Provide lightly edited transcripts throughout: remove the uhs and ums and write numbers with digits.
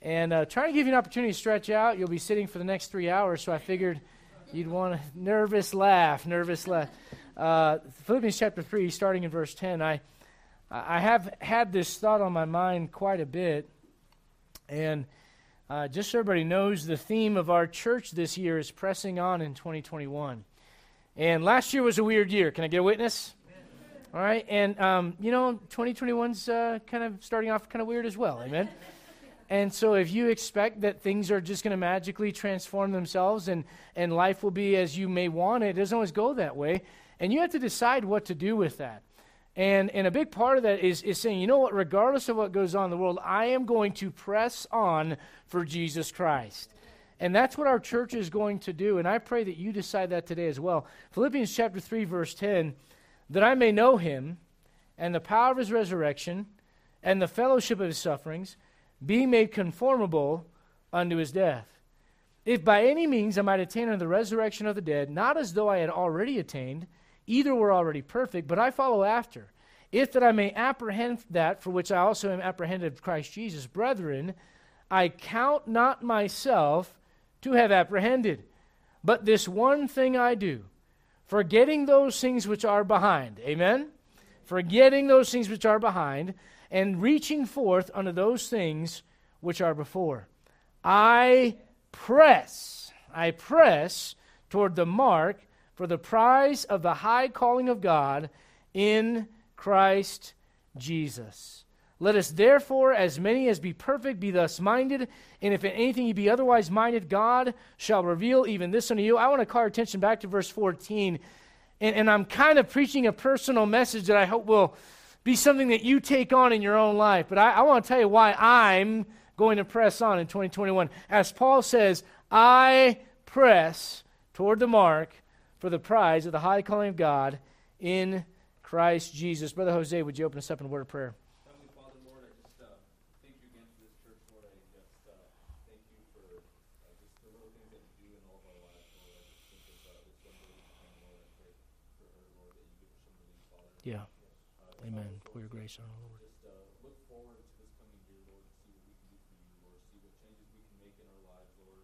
and trying to give you an opportunity to stretch out. You'll be sitting for the next 3 hours, so I figured you'd want a nervous laugh. Philippians chapter 3, starting in verse 10. I have had this thought on my mind quite a bit, and just so everybody knows, the theme of our church this year is pressing on in 2021. And last year was a weird year. Can I get a witness? All right, and 2021's kind of starting off kind of weird as well, amen? And so if you expect that things are just going to magically transform themselves and life will be as you may want it doesn't always go that way, and you have to decide what to do with that. And a big part of that is saying, you know what, regardless of what goes on in the world, I am going to press on for Jesus Christ. And that's what our church is going to do, and I pray that you decide that today as well. Philippians chapter 3, verse 10, that I may know him and the power of his resurrection and the fellowship of his sufferings, being made conformable unto his death. If by any means I might attain unto the resurrection of the dead, not as though I had already attained, either were already perfect, but I follow after, if that I may apprehend that for which I also am apprehended of Christ Jesus. Brethren, I count not myself to have apprehended, but this one thing I do, forgetting those things which are behind. Amen? Forgetting those things which are behind, and reaching forth unto those things which are before. I press toward the mark for the prize of the high calling of God in Christ Jesus. Let us therefore, as many as be perfect, be thus minded, and if in anything ye be otherwise minded, God shall reveal even this unto you. I want to call our attention back to verse 14, and I'm kind of preaching a personal message that I hope will be something that you take on in your own life. But I want to tell you why I'm going to press on in 2021. As Paul says, I press toward the mark for the prize of the high calling of God in Christ Jesus. Brother Jose, would you open us up in a word of prayer? Heavenly Father, Lord, I just thank you again for this church, Lord. I just thank you for just the little things that you do in all of our lives, Lord. I just think of this young lady, Lord. I pray for her, Lord, that you give her some relief, Father. Yeah. Amen. Pour your grace on her, Lord. Just look forward to this coming year, Lord, to see what we can do for you, Lord, see what changes we can make in our lives, Lord.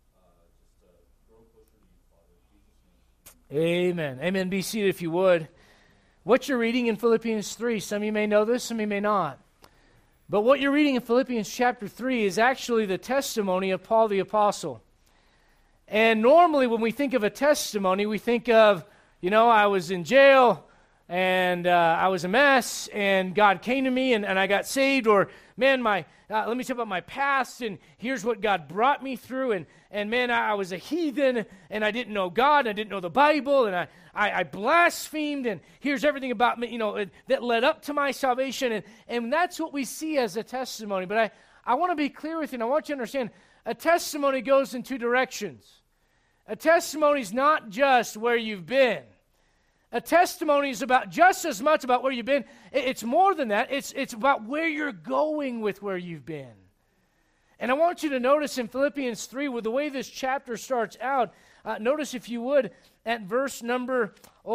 Just grow closer to you, Father. In Jesus' name. Amen. Amen. Be seated if you would. What you're reading in Philippians 3, some of you may know this, some of you may not. But what you're reading in Philippians chapter 3 is actually the testimony of Paul the Apostle. And normally when we think of a testimony, we think of, I was in jail, and I was a mess, and God came to me, and I got saved, or, man, let me tell you about my past, and here's what God brought me through, and man, I was a heathen, and I didn't know God, and I didn't know the Bible, and I blasphemed, and here's everything about me, that led up to my salvation, and that's what we see as a testimony. But I want to be clear with you, and I want you to understand, a testimony goes in two directions. A testimony is not just where you've been. A testimony is about just as much about where you've been. It's more than that. It's about where you're going with where you've been. And I want you to notice in Philippians 3, with the way this chapter starts out, notice if you would, at verse number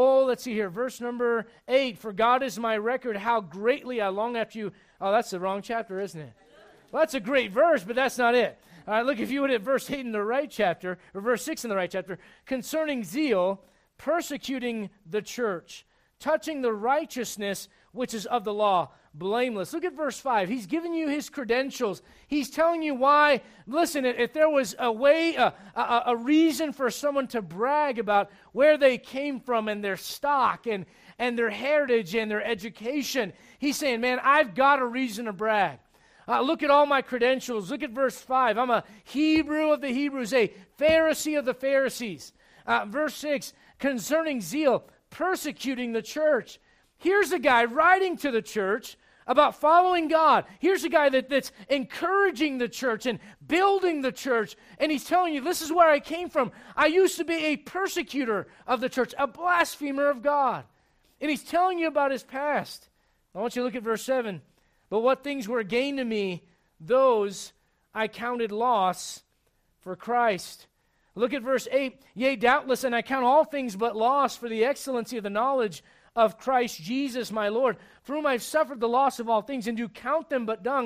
8, for God is my record, how greatly I long after you. Oh, that's the wrong chapter, isn't it? Well, that's a great verse, but that's not it. All right, look, if you would, at verse 8 in the right chapter, or verse 6 in the right chapter, concerning zeal, persecuting the church, touching the righteousness which is of the law, blameless. Look at verse 5. He's giving you his credentials. He's telling you why. Listen, if there was a way, a reason for someone to brag about where they came from and their stock and their heritage and their education, he's saying, man, I've got a reason to brag. Look at all my credentials. Look at verse 5. I'm a Hebrew of the Hebrews, a Pharisee of the Pharisees. Verse 6, concerning zeal, persecuting the church. Here's a guy writing to the church about following God. Here's a guy that's encouraging the church and building the church. And he's telling you, this is where I came from. I used to be a persecutor of the church, a blasphemer of God. And he's telling you about his past. I want you to look at verse 7. But what things were gain to me, those I counted loss for Christ. Look at verse 8. Yea, doubtless, and I count all things but loss for the excellency of the knowledge of Christ Jesus my Lord, for whom I have suffered the loss of all things, and do count them but dung,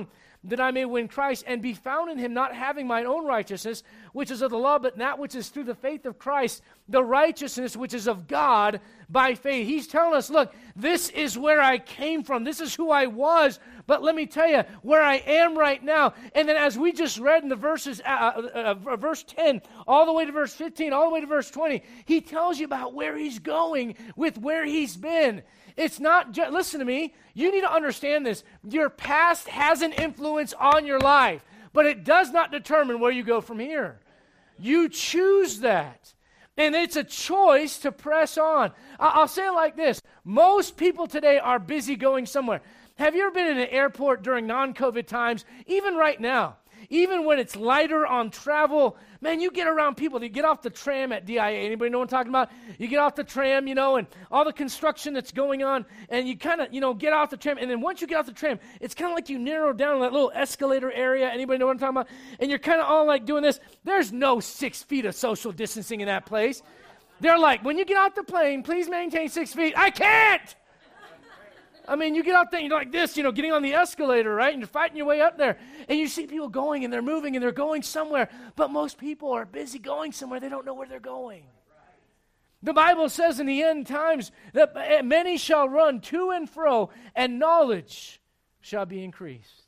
that I may win Christ and be found in him, not having mine own righteousness, which is of the law, but that which is through the faith of Christ, the righteousness which is of God by faith. He's telling us, look, this is where I came from. This is who I was. But let me tell you where I am right now. And then as we just read in the verses, verse 10, all the way to verse 15, all the way to verse 20, he tells you about where he's going with where he's been. It's not just, listen to me, you need to understand this. Your past has an influence on your life, but it does not determine where you go from here. You choose that. And it's a choice to press on. I'll say it like this. Most people today are busy going somewhere. Have you ever been in an airport during non-COVID times, even right now? Even when it's lighter on travel, man, you get around people. You get off the tram at DIA. Anybody know what I'm talking about? You get off the tram, and all the construction that's going on, and you kind of, get off the tram. And then once you get off the tram, it's kind of like you narrow down that little escalator area. Anybody know what I'm talking about? And you're kind of all like doing this. There's no 6 feet of social distancing in that place. They're like, when you get off the plane, please maintain 6 feet. I can't! I mean, you get out there and you're like this, getting on the escalator, right? And you're fighting your way up there. And you see people going and they're moving and they're going somewhere. But most people are busy going somewhere. They don't know where they're going. The Bible says in the end times that many shall run to and fro and knowledge shall be increased.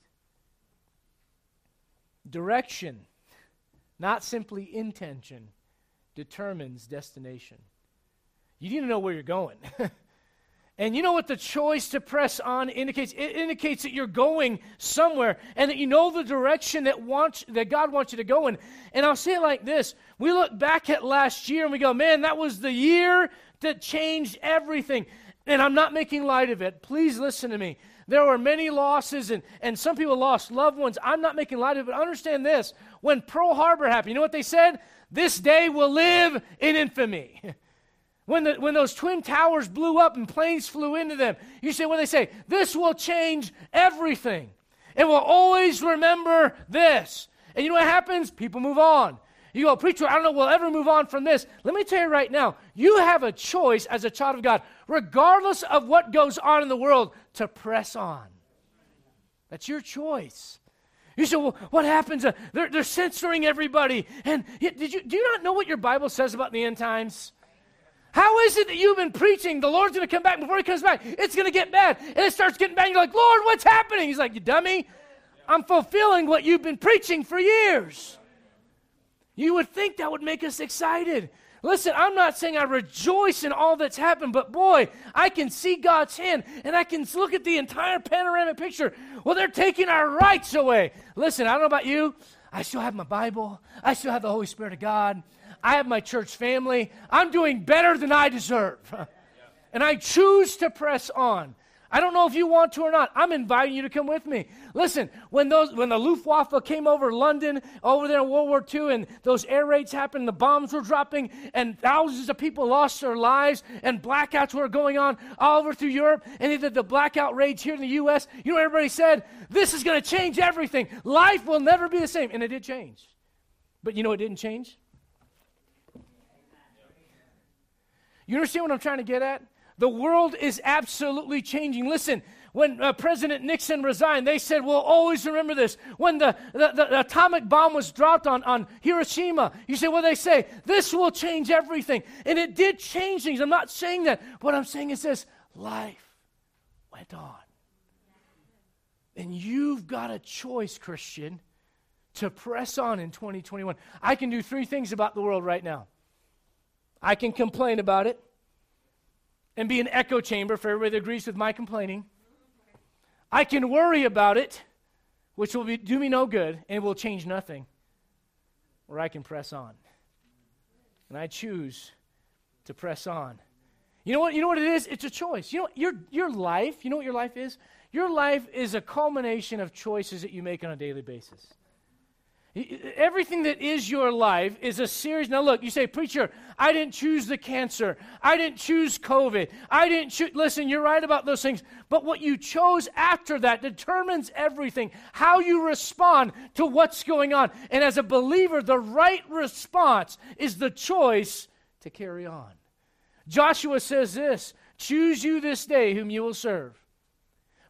Direction, not simply intention, determines destination. You need to know where you're going. And you know what the choice to press on indicates? It indicates that you're going somewhere and that you know the direction that God wants you to go in. And I'll say it like this. We look back at last year and we go, man, that was the year that changed everything. And I'm not making light of it. Please listen to me. There were many losses and some people lost loved ones. I'm not making light of it, but understand this. When Pearl Harbor happened, you know what they said? This day will live in infamy. When those twin towers blew up and planes flew into them, you say, what do they say? This will change everything. And we'll always remember this. And you know what happens? People move on. You go, preacher, I don't know we'll ever move on from this. Let me tell you right now, you have a choice as a child of God, regardless of what goes on in the world, to press on. That's your choice. You say, well, what happens? They're censoring everybody. And do you not know what your Bible says about the end times? How is it that you've been preaching the Lord's going to come back? Before he comes back, it's going to get bad. And it starts getting bad. And you're like, Lord, what's happening? He's like, you dummy. I'm fulfilling what you've been preaching for years. You would think that would make us excited. Listen, I'm not saying I rejoice in all that's happened, but boy, I can see God's hand, and I can look at the entire panoramic picture. Well, they're taking our rights away. Listen, I don't know about you. I still have my Bible. I still have the Holy Spirit of God. I have my church family. I'm doing better than I deserve. And I choose to press on. I don't know if you want to or not. I'm inviting you to come with me. Listen, when the Luftwaffe came over London, over there in World War II, and those air raids happened, the bombs were dropping, and thousands of people lost their lives, and blackouts were going on all over through Europe, and they did the blackout raids here in the U.S. You know what everybody said? This is going to change everything. Life will never be the same. And it did change. But you know what didn't change? You understand what I'm trying to get at? The world is absolutely changing. Listen, when President Nixon resigned, they said, we'll always remember this. When the atomic bomb was dropped on Hiroshima, you say, what do they say? This will change everything. And it did change things. I'm not saying that. What I'm saying is this, life went on. And you've got a choice, Christian, to press on in 2021. I can do 3 things about the world right now. I can complain about it and be an echo chamber for everybody that agrees with my complaining. I can worry about it, which will do me no good and will change nothing. Or I can press on. And I choose to press on. You know what it is? It's a choice. You know your life, you know what your life is? Your life is a culmination of choices that you make on a daily basis. Everything that is your life is a series. Now look, you say, preacher, I didn't choose the cancer. I didn't choose COVID. I didn't choose. Listen, you're right about those things. But what you chose after that determines everything. How you respond to what's going on. And as a believer, the right response is the choice to carry on. Joshua says this, choose you this day whom you will serve.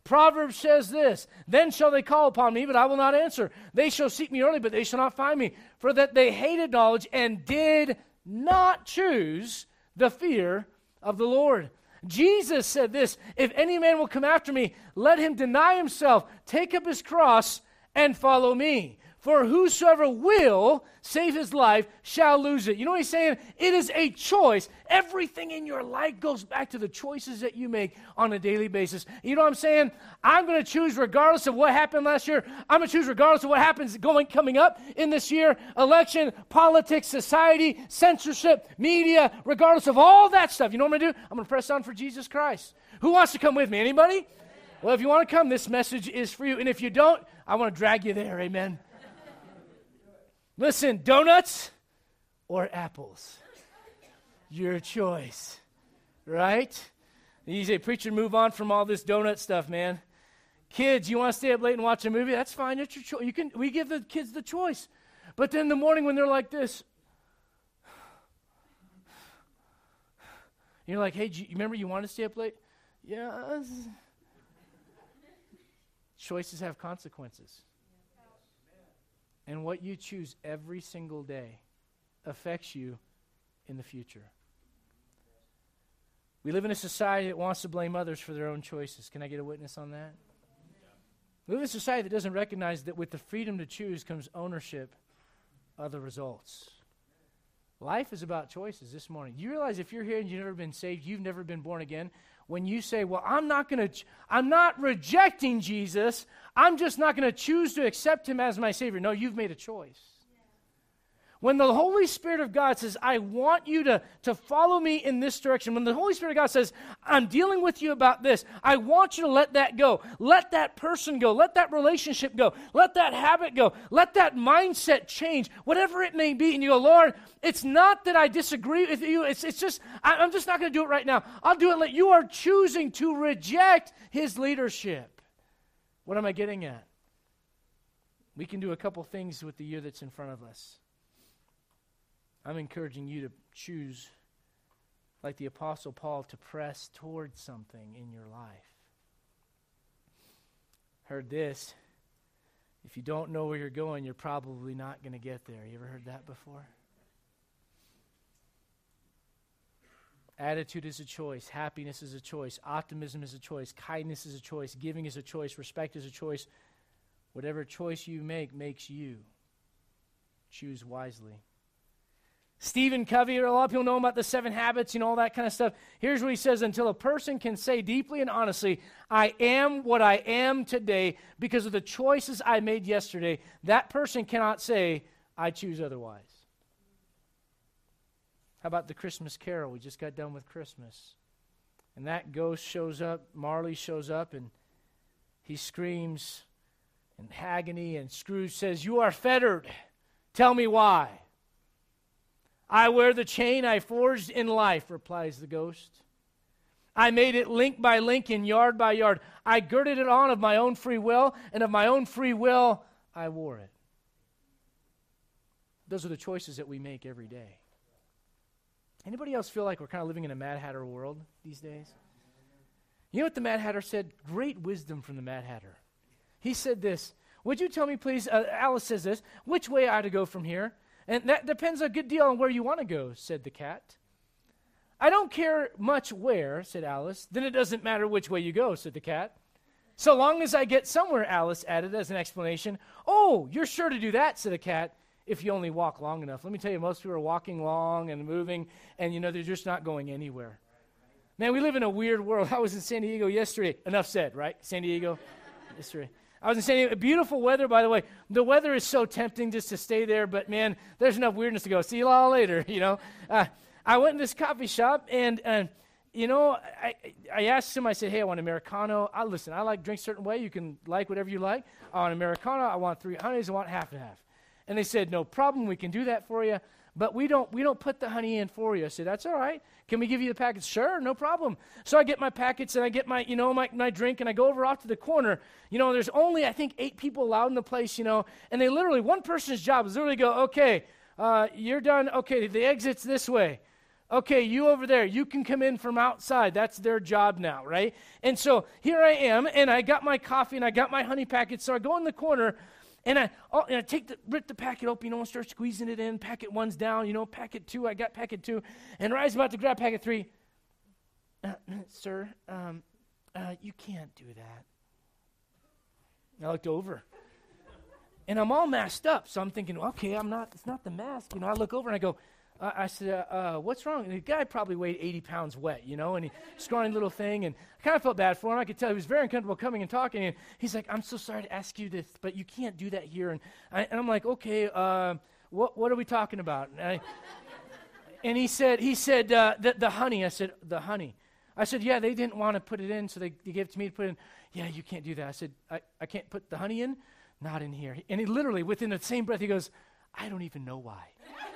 Proverbs says this, then shall they call upon me, but I will not answer. They shall seek me early, but they shall not find me. For that they hated knowledge and did not choose the fear of the Lord. Jesus said this, if any man will come after me, let him deny himself, take up his cross, and follow me. For whosoever will save his life shall lose it. You know what he's saying? It is a choice. Everything in your life goes back to the choices that you make on a daily basis. You know what I'm saying? I'm going to choose regardless of what happened last year. I'm going to choose regardless of what happens coming up in this year. Election, politics, society, censorship, media, regardless of all that stuff. You know what I'm going to do? I'm going to press on for Jesus Christ. Who wants to come with me? Anybody? Well, if you want to come, this message is for you. And if you don't, I want to drag you there. Amen. Listen, donuts or apples? Your choice, right? You say, preacher, move on from all this donut stuff, man. Kids, you want to stay up late and watch a movie? That's fine. It's your choice. We give the kids the choice. But then in the morning when they're like this, you're like, hey, you remember you wanted to stay up late? Yeah. Choices have consequences. And what you choose every single day affects you in the future. We live in a society that wants to blame others for their own choices. Can I get a witness on that? We live in a society that doesn't recognize that with the freedom to choose comes ownership of the results. Life is about choices this morning. You realize if you're here and you've never been saved, you've never been born again, when you say, well, I'm not rejecting Jesus, I'm just not going to choose to accept him as my Savior. No, you've made a choice. When the Holy Spirit of God says, I want you to follow me in this direction, when the Holy Spirit of God says, I'm dealing with you about this, I want you to let that go. Let that person go. Let that relationship go. Let that habit go. Let that mindset change, whatever it may be. And you go, Lord, it's not that I disagree with you. It's just, I'm just not going to do it right now. I'll do it later. You are choosing to reject his leadership. What am I getting at? We can do a couple things with the year that's in front of us. I'm encouraging you to choose, like the Apostle Paul, to press towards something in your life. Heard this. If you don't know where you're going, you're probably not going to get there. You ever heard that before? Attitude is a choice. Happiness is a choice. Optimism is a choice. Kindness is a choice. Giving is a choice. Respect is a choice. Whatever choice you make makes you. Choose wisely. Stephen Covey, a lot of people know about the 7 habits, all that kind of stuff. Here's what he says, until a person can say deeply and honestly, I am what I am today because of the choices I made yesterday, that person cannot say, I choose otherwise. How about the Christmas Carol? We just got done with Christmas. And that ghost shows up, Marley shows up, and he screams in agony, and Scrooge says, you are fettered. Tell me why. I wear the chain I forged in life, replies the ghost. I made it link by link and yard by yard. I girded it on of my own free will, and of my own free will, I wore it. Those are the choices that we make every day. Anybody else feel like we're kind of living in a Mad Hatter world these days? You know what the Mad Hatter said? Great wisdom from the Mad Hatter. He said this, would you tell me, please, Alice says this, which way I ought to go from here? And that depends a good deal on where you want to go, said the cat. I don't care much where, said Alice. Then it doesn't matter which way you go, said the cat. So long as I get somewhere, Alice added as an explanation. Oh, you're sure to do that, said the cat, if you only walk long enough. Let me tell you, most people are walking long and moving, and they're just not going anywhere. Man, we live in a weird world. I was in San Diego yesterday. Enough said, right? San Diego yesterday. I was in San Diego. Beautiful weather, by the way. The weather is so tempting just to stay there, but man, there's enough weirdness to go. See you all later, I went in this coffee shop, and I asked him, I said, hey, I want Americano. Listen, I like drinks a certain way. You can like whatever you like. I want Americano. I want 3 honeys. I want half and half. And they said, no problem. We can do that for you. But we don't put the honey in for you. I said, that's all right. Can we give you the packets? Sure, no problem. So I get my packets and I get my my drink, and I go over off to the corner. There's only, I think, 8 people allowed in the place, and they literally, one person's job is literally go, okay, you're done. Okay, the exit's this way. Okay, you over there, you can come in from outside. That's their job now, right? And so here I am, and I got my coffee, and I got my honey packet. So I go in the corner, and I rip the packet open, and start squeezing it in. Packet 1's down, packet 2, I got packet 2. And Ryan's about to grab packet 3. Sir, you can't do that. I looked over. And I'm all masked up, so I'm thinking, okay, it's not the mask. I look over and I go, I said, what's wrong? And the guy probably weighed 80 pounds wet, and he scrawny little thing, and I kind of felt bad for him. I could tell he was very uncomfortable coming and talking, and he's like, I'm so sorry to ask you this, but you can't do that here. And I'm like, okay, what are we talking about? And he said, the honey. I said, the honey. I said, yeah, they didn't want to put it in, so they gave it to me to put in. Yeah, you can't do that. I said, I can't put the honey in? Not in here. And he literally, within the same breath, he goes, I don't even know why.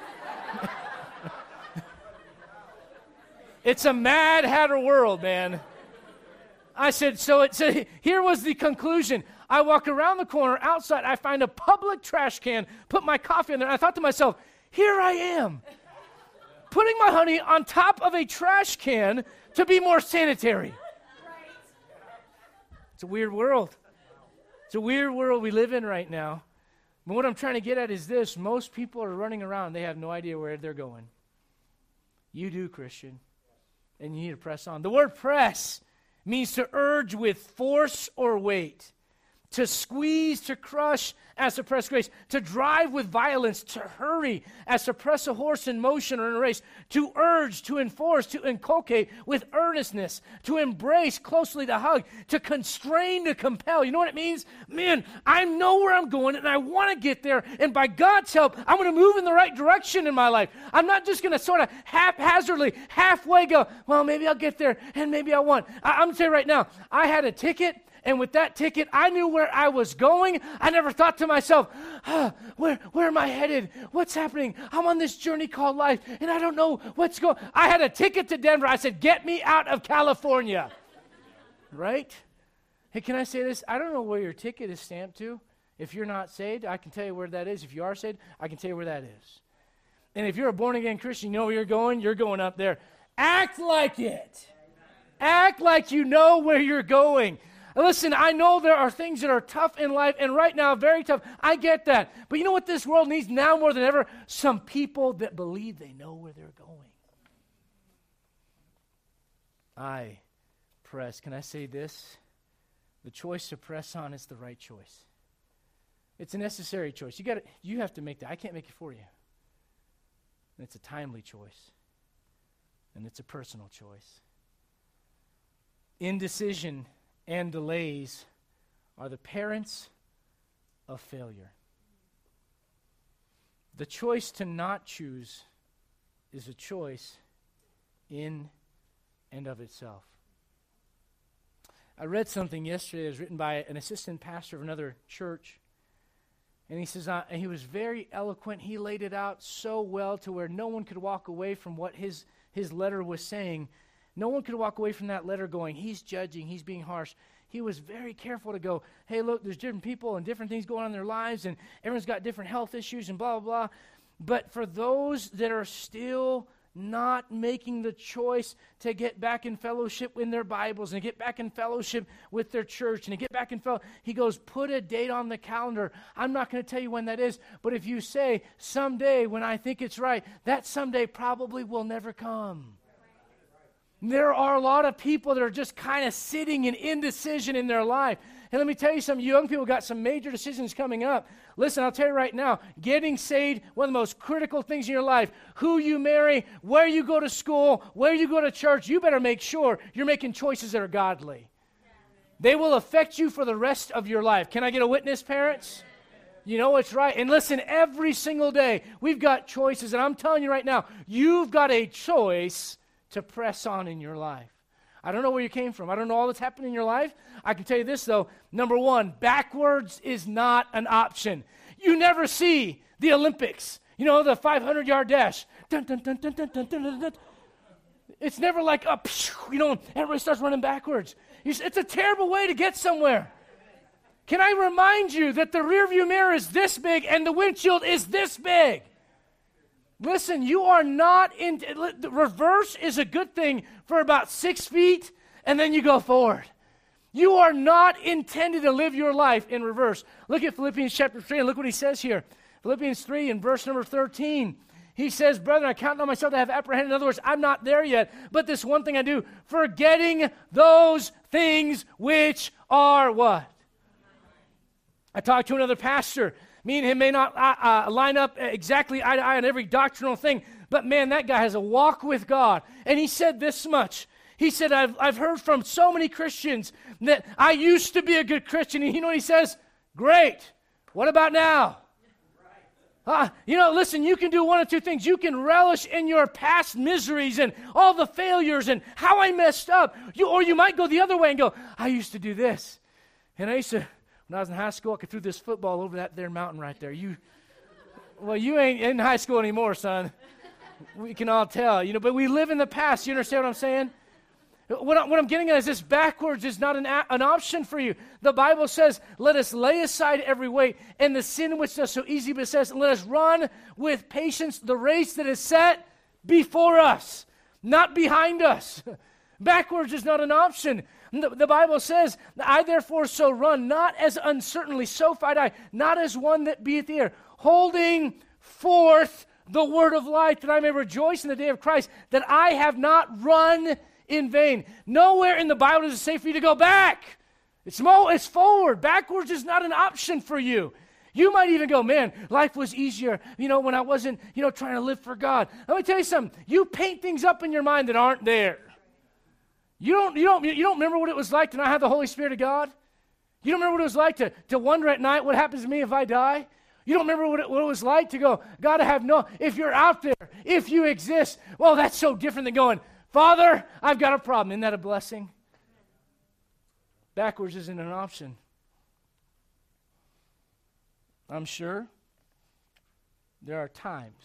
It's a Mad Hatter world, man. I said, so here was the conclusion. I walk around the corner outside. I find a public trash can, put my coffee in there. And I thought to myself, here I am, putting my honey on top of a trash can to be more sanitary. It's a weird world. It's a weird world we live in right now. But what I'm trying to get at is this. Most people are running around. They have no idea where they're going. You do, Christian. And you need to press on. The word press means to urge with force or weight, to squeeze, to crush as to press grace, to drive with violence, to hurry as to press a horse in motion or in a race, to urge, to enforce, to inculcate with earnestness, to embrace closely, to hug, to constrain, to compel. You know what it means? Man, I know where I'm going and I want to get there, and by God's help, I'm going to move in the right direction in my life. I'm not just going to sort of haphazardly, halfway go, well, maybe I'll get there and maybe I won't. I'm going to tell you right now, I had a ticket. And with that ticket, I knew where I was going. I never thought to myself, where am I headed? What's happening? I'm on this journey called life, and I don't know what's going on. I had a ticket to Denver. I said, get me out of California. Right? Hey, can I say this? I don't know where your ticket is stamped to. If you're not saved, I can tell you where that is. If you are saved, I can tell you where that is. And if you're a born-again Christian, you know where you're going up there. Act like it. Act like you know where you're going. Listen, I know there are things that are tough in life, and right now, very tough. I get that. But you know what this world needs now more than ever? Some people that believe they know where they're going. I press. Can I say this? The choice to press on is the right choice. It's a necessary choice. You have to make that. I can't make it for you. And it's a timely choice. And it's a personal choice. Indecision and delays are the parents of failure. The choice to not choose is a choice in and of itself. I read something yesterday that was written by an assistant pastor of another church. And he says, and he was very eloquent. He laid it out so well to where no one could walk away from what his letter was saying. No one could walk away from that letter going, he's judging, he's being harsh. He was very careful to go, hey, look, there's different people and different things going on in their lives, and everyone's got different health issues and blah, blah, blah. But for those that are still not making the choice to get back in fellowship in their Bibles and to get back in fellowship with their church and to get back in fellowship, he goes, put a date on the calendar. I'm not going to tell you when that is, but if you say, someday when I think it's right, that someday probably will never come. There are a lot of people that are just kind of sitting in indecision in their life. And let me tell you something, you young people got some major decisions coming up. Listen, I'll tell you right now, getting saved, one of the most critical things in your life, who you marry, where you go to school, where you go to church, you better make sure you're making choices that are godly. They will affect you for the rest of your life. Can I get a witness, parents? You know it's right. And listen, every single day, we've got choices. And I'm telling you right now, you've got a choice to press on in your life. I don't know where you came from. I don't know all that's happened in your life. I can tell you this, though. Number one, backwards is not an option. You never see the Olympics. You know, the 500-yard dash. Dun, dun, dun, dun, dun, dun, dun, dun, dun. It's never like, everybody starts running backwards. It's a terrible way to get somewhere. Can I remind you that the rearview mirror is this big and the windshield is this big? Listen, you are not in, the reverse is a good thing for about 6 feet, and then you go forward. You are not intended to live your life in reverse. Look at Philippians chapter 3, and look what he says here. Philippians 3 and verse number 13. He says, brethren, I count on myself to have apprehended. In other words, I'm not there yet, but this one thing I do, forgetting those things which are what? I talked to another pastor. Me and him may not line up exactly eye to eye on every doctrinal thing, but man, that guy has a walk with God. And he said this much. He said, I've heard from so many Christians that I used to be a good Christian. And you know what he says? Great. What about now? Listen, you can do one of two things. You can relish in your past miseries and all the failures and how I messed up. Or you might go the other way and go, I used to do this. And I used to... When I was in high school, I could throw this football over that there mountain right there. You ain't in high school anymore, son. We can all tell, but we live in the past. You understand what I'm saying? What I'm getting at is this backwards is not an option for you. The Bible says, let us lay aside every weight and the sin which does so easily beset us, and let us run with patience the race that is set before us, not behind us. Backwards is not an option. The Bible says, I therefore so run, not as uncertainly, so fight I, not as one that beat the air, holding forth the word of life, that I may rejoice in the day of Christ, that I have not run in vain. Nowhere in the Bible does it say for you to go back. It's forward. Backwards is not an option for you. You might even go, man, life was easier, when I wasn't, trying to live for God. Let me tell you something. You paint things up in your mind that aren't there. You don't remember what it was like to not have the Holy Spirit of God? You don't remember what it was like to wonder at night what happens to me if I die? You don't remember what it was like to go, God, if you're out there, if you exist, well, that's so different than going, Father, I've got a problem. Isn't that a blessing? Backwards isn't an option. I'm sure there are times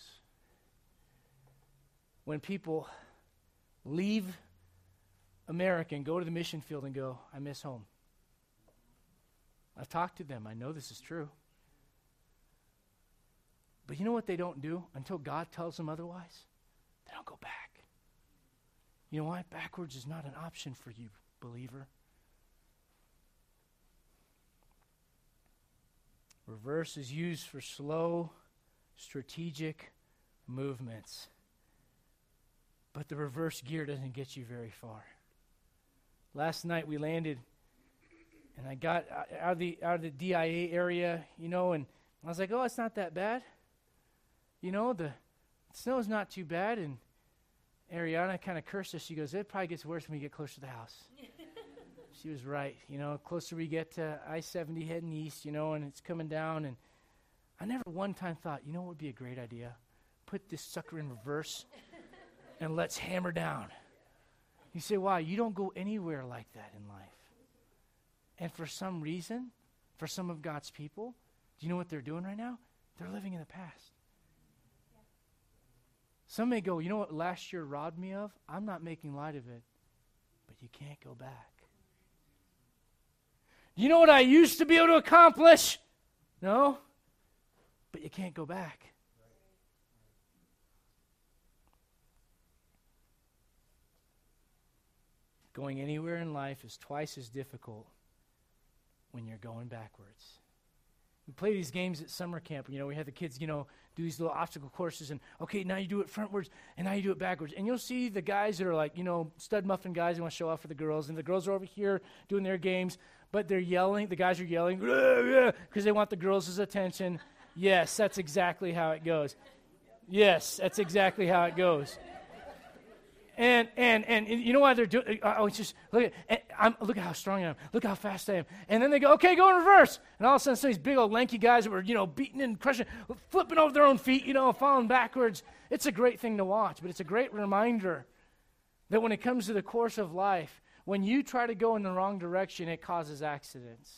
when people leave America and go to the mission field and go, I miss home. I've talked to them. I know this is true. But you know what they don't do until God tells them otherwise? They don't go back. You know why? Backwards is not an option for you, believer. Reverse is used for slow, strategic movements. But the reverse gear doesn't get you very far. Last night we landed, and I got out of the DIA area, and I was like, oh, it's not that bad. The snow's not too bad. And Ariana kind of cursed us. She goes, it probably gets worse when we get closer to the house. She was right. Closer we get to I-70 heading east, and it's coming down. And I never one time thought, what would be a great idea? Put this sucker in reverse and let's hammer down. You say, why? You don't go anywhere like that in life. And for some reason, for some of God's people, do you know what they're doing right now? They're living in the past. Some may go, you know what last year robbed me of? I'm not making light of it, but you can't go back. You know what I used to be able to accomplish? No, but you can't go back. Going anywhere in life is twice as difficult when you're going backwards. We play these games at summer camp. We have the kids, do these little obstacle courses. And, okay, now you do it frontwards, and now you do it backwards. And you'll see the guys that are like, stud muffin guys who want to show off for the girls. And the girls are over here doing their games. But they're yelling. The guys are yelling because they want the girls' attention. Yes, that's exactly how it goes. Yes, that's exactly how it goes. And you know why they're doing? It's just look at how strong I am. Look how fast I am. And then they go, okay, go in reverse. And all of a sudden, some of these big old lanky guys that were beating and crushing, flipping over their own feet, falling backwards. It's a great thing to watch, but it's a great reminder that when it comes to the course of life, when you try to go in the wrong direction, it causes accidents.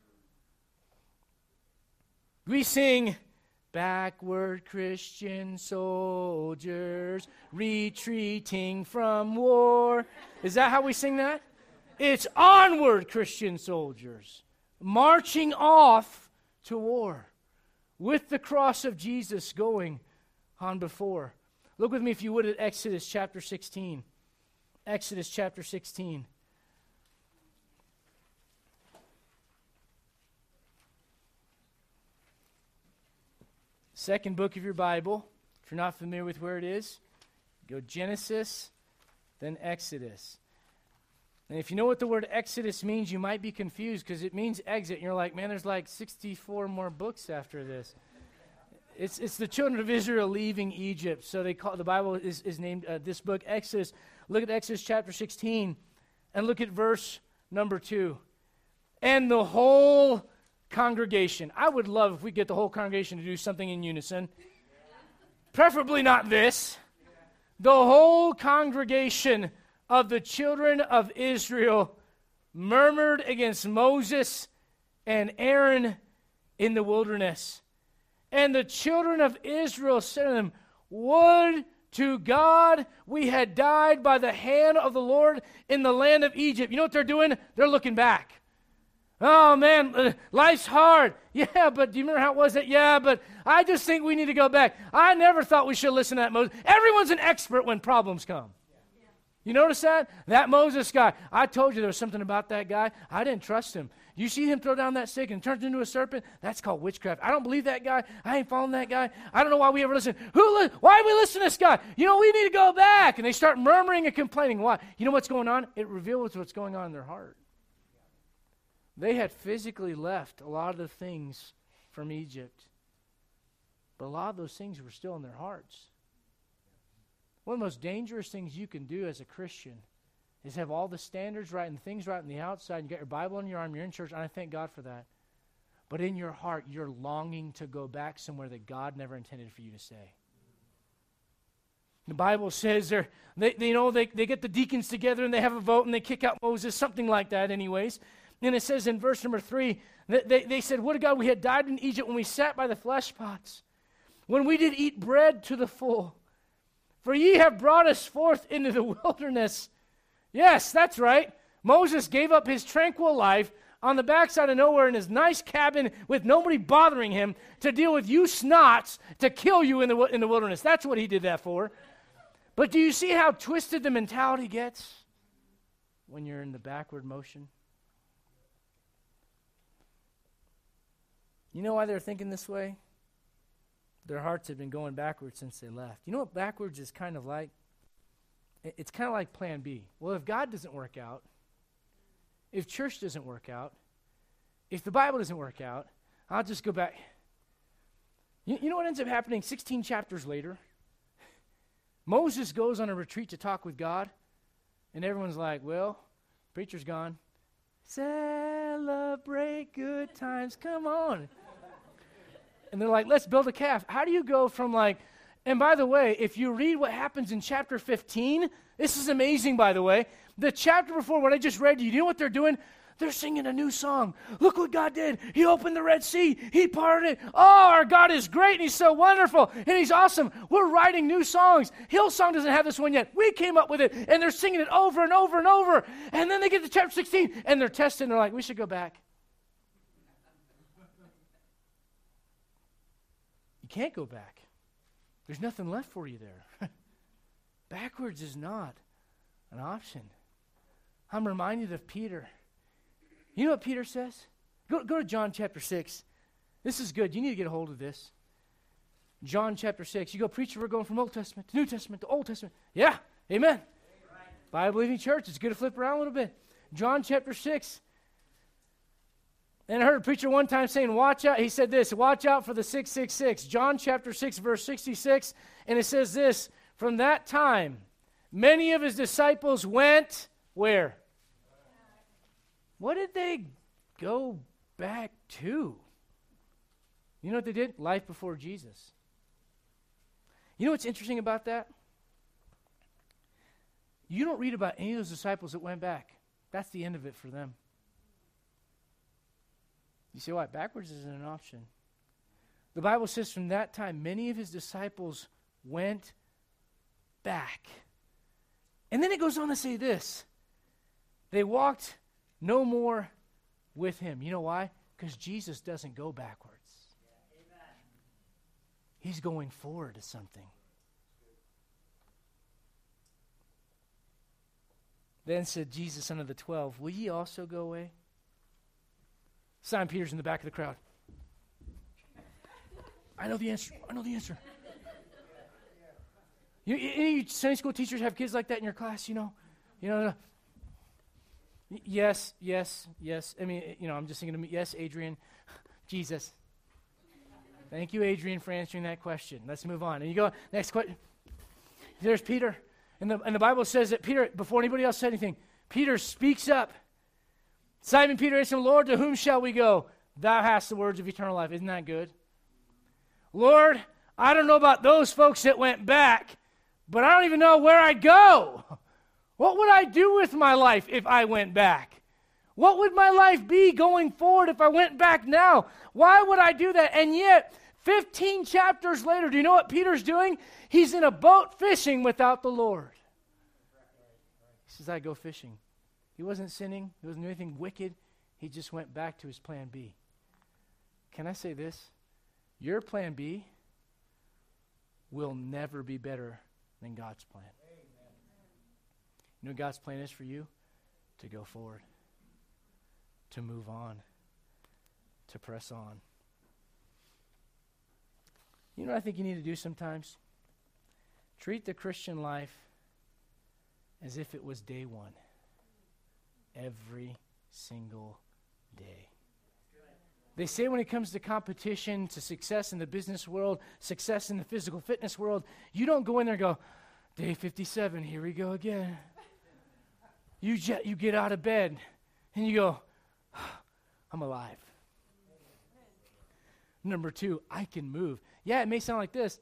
We sing, backward Christian soldiers retreating from war. Is that how we sing that? It's onward Christian soldiers marching off to war with the cross of Jesus going on before. Look with me, if you would, at Exodus chapter 16. Exodus chapter 16. Second book of your Bible. If you're not familiar with where it is, go Genesis, then Exodus. And if you know what the word Exodus means, you might be confused because it means exit. And you're like, man, there's like 64 more books after this. It's the children of Israel leaving Egypt. So they call the Bible is named this book Exodus. Look at Exodus chapter 16 and look at verse number 2. And the whole congregation. I would love if we get the whole congregation to do something in unison. Preferably not this. The whole congregation of the children of Israel murmured against Moses and Aaron in the wilderness. And the children of Israel said to them, would to God we had died by the hand of the Lord in the land of Egypt. You know what they're doing? They're looking back. Oh, man, life's hard. Yeah, but do you remember how it was? Yeah, but I just think we need to go back. I never thought we should listen to that Moses. Everyone's an expert when problems come. You notice that? That Moses guy. I told you there was something about that guy. I didn't trust him. You see him throw down that stick and turns into a serpent? That's called witchcraft. I don't believe that guy. I ain't following that guy. I don't know why we ever listen. Why do we listen to this guy? You know, we need to go back. And they start murmuring and complaining. Why? You know what's going on? It reveals what's going on in their heart. They had physically left a lot of the things from Egypt. But a lot of those things were still in their hearts. One of the most dangerous things you can do as a Christian is have all the standards right and things right on the outside. You got your Bible on your arm, you're in church, and I thank God for that. But in your heart, you're longing to go back somewhere that God never intended for you to stay. The Bible says they get the deacons together and they have a vote and they kick out Moses, something like that anyways. And it says in verse number 3, they said, would to God we had died in Egypt when we sat by the flesh pots, when we did eat bread to the full. For ye have brought us forth into the wilderness. Yes, that's right. Moses gave up his tranquil life on the backside of nowhere in his nice cabin with nobody bothering him to deal with you snots to kill you in the wilderness. That's what he did that for. But do you see how twisted the mentality gets when you're in the backward motion? You know why they're thinking this way? Their hearts have been going backwards since they left. You know what backwards is kind of like? It's kind of like plan B. Well, if God doesn't work out, if church doesn't work out, if the Bible doesn't work out, I'll just go back. You know what ends up happening 16 chapters later? Moses goes on a retreat to talk with God, and everyone's like, well, preacher's gone. Celebrate good times. Come on. And they're like, let's build a calf. How do you go from like, and by the way, if you read what happens in chapter 15, this is amazing, by the way. The chapter before what I just read to you, do you know what they're doing? They're singing a new song. Look what God did. He opened the Red Sea. He parted it. Oh, our God is great, and he's so wonderful, and he's awesome. We're writing new songs. Hillsong doesn't have this one yet. We came up with it, and they're singing it over and over and over. And then they get to chapter 16, and they're tested, and they're like, we should go back. You can't go back. There's nothing left for you there. Backwards is not an option. I'm reminded of Peter. You know what Peter says? Go to John chapter 6. This is good. You need to get a hold of this. John chapter 6. You go, preacher, we're going from Old Testament to New Testament to Old Testament. Yeah, amen. Bible-believing church. It's good to flip around a little bit. John chapter 6. And I heard a preacher one time saying, watch out. He said this, watch out for the 666. John chapter 6, verse 66. And it says this, from that time, many of his disciples went where? What did they go back to? You know what they did? Life before Jesus. You know what's interesting about that? You don't read about any of those disciples that went back. That's the end of it for them. You say, what? Backwards isn't an option. The Bible says from that time, many of his disciples went back. And then it goes on to say this. They walked no more with him. You know why? Because Jesus doesn't go backwards. He's going forward to something. Then said Jesus unto the 12, will ye also go away? Simon Peter's in the back of the crowd. I know the answer. You Sunday school teachers have kids like that in your class, you know? Yes. I mean, I'm just thinking, yes, Adrian, Jesus. Thank you, Adrian, for answering that question. Let's move on. And you go, next question. There's Peter. And the Bible says that Peter, before anybody else said anything, Peter speaks up. Simon Peter answered, Lord, to whom shall we go? Thou hast the words of eternal life. Isn't that good? Lord, I don't know about those folks that went back, but I don't even know where I'd go. What would I do with my life if I went back? What would my life be going forward if I went back now? Why would I do that? And yet, 15 chapters later, do you know what Peter's doing? He's in a boat fishing without the Lord. He says, I go fishing. He wasn't sinning. He wasn't doing anything wicked. He just went back to his plan B. Can I say this? Your plan B will never be better than God's plan. Amen. You know what God's plan is for you? To go forward, to move on, to press on. You know what I think you need to do sometimes? Treat the Christian life as if it was day one. Every single day. They say when it comes to competition, to success in the business world, success in the physical fitness world, you don't go in there and go, day 57, here we go again. You get out of bed and you go, I'm alive. Number 2, I can move. Yeah, it may sound like this.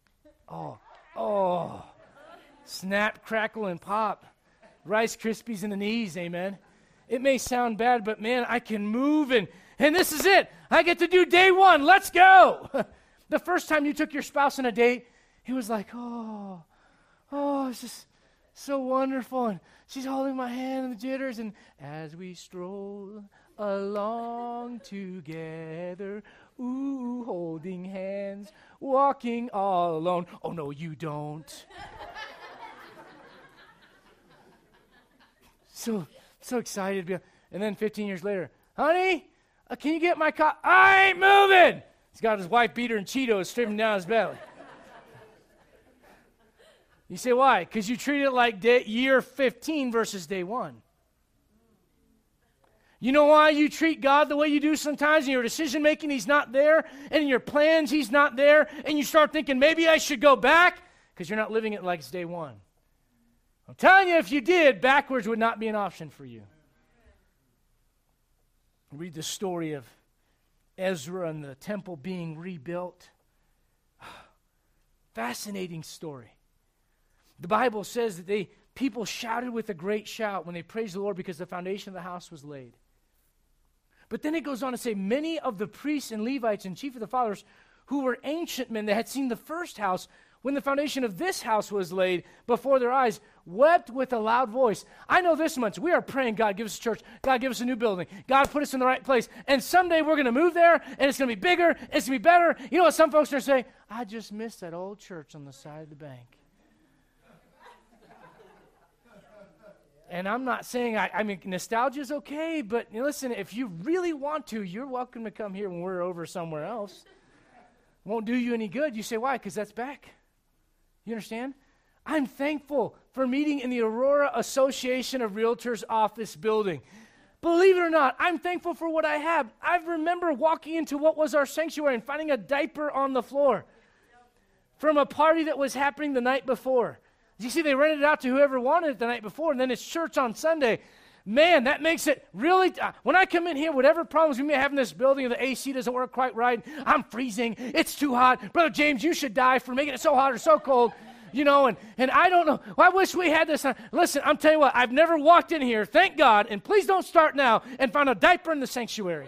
Oh, snap, crackle, and pop. Rice Krispies in the knees, amen. It may sound bad, but man, I can move, and this is it. I get to do day 1. Let's go. The first time you took your spouse on a date, it was like, oh, it's just so wonderful. And she's holding my hand in the jitters, and as we stroll along together, ooh, holding hands, walking all alone. Oh, no, you don't. So excited. And then 15 years later, honey, can you get my car? I ain't moving. He's got his wife beater and Cheetos streaming down his belly. You say, why? Because you treat it like year 15 versus day 1. You know why you treat God the way you do sometimes? In your decision-making, He's not there. And in your plans, He's not there. And you start thinking, maybe I should go back, because you're not living it like it's day 1. I'm telling you, if you did, backwards would not be an option for you. Read the story of Ezra and the temple being rebuilt. Fascinating story. The Bible says that people shouted with a great shout when they praised the Lord because the foundation of the house was laid. But then it goes on to say, many of the priests and Levites and chief of the fathers who were ancient men that had seen the first house when the foundation of this house was laid before their eyes, wept with a loud voice. I know this much. We are praying, God, give us a church. God, give us a new building. God, put us in the right place. And someday we're going to move there, and it's going to be bigger, and it's going to be better. You know what some folks are saying? I just miss that old church on the side of the bank. And I'm not saying, I mean, nostalgia is okay, but listen, if you really want to, you're welcome to come here when we're over somewhere else. Won't do you any good. You say, why? Because that's back. You understand? I'm thankful for meeting in the Aurora Association of Realtors office building. Believe it or not, I'm thankful for what I have. I remember walking into what was our sanctuary and finding a diaper on the floor from a party that was happening the night before. You see, they rented it out to whoever wanted it the night before, and then it's church on Sunday. Man, that makes it really, when I come in here, whatever problems we may have in this building, the AC doesn't work quite right, I'm freezing, it's too hot. Brother James, you should die for making it so hot or so cold. And I don't know. Well, I wish we had this. Listen, I'm telling you what, I've never walked in here, thank God, and please don't start now, and found a diaper in the sanctuary.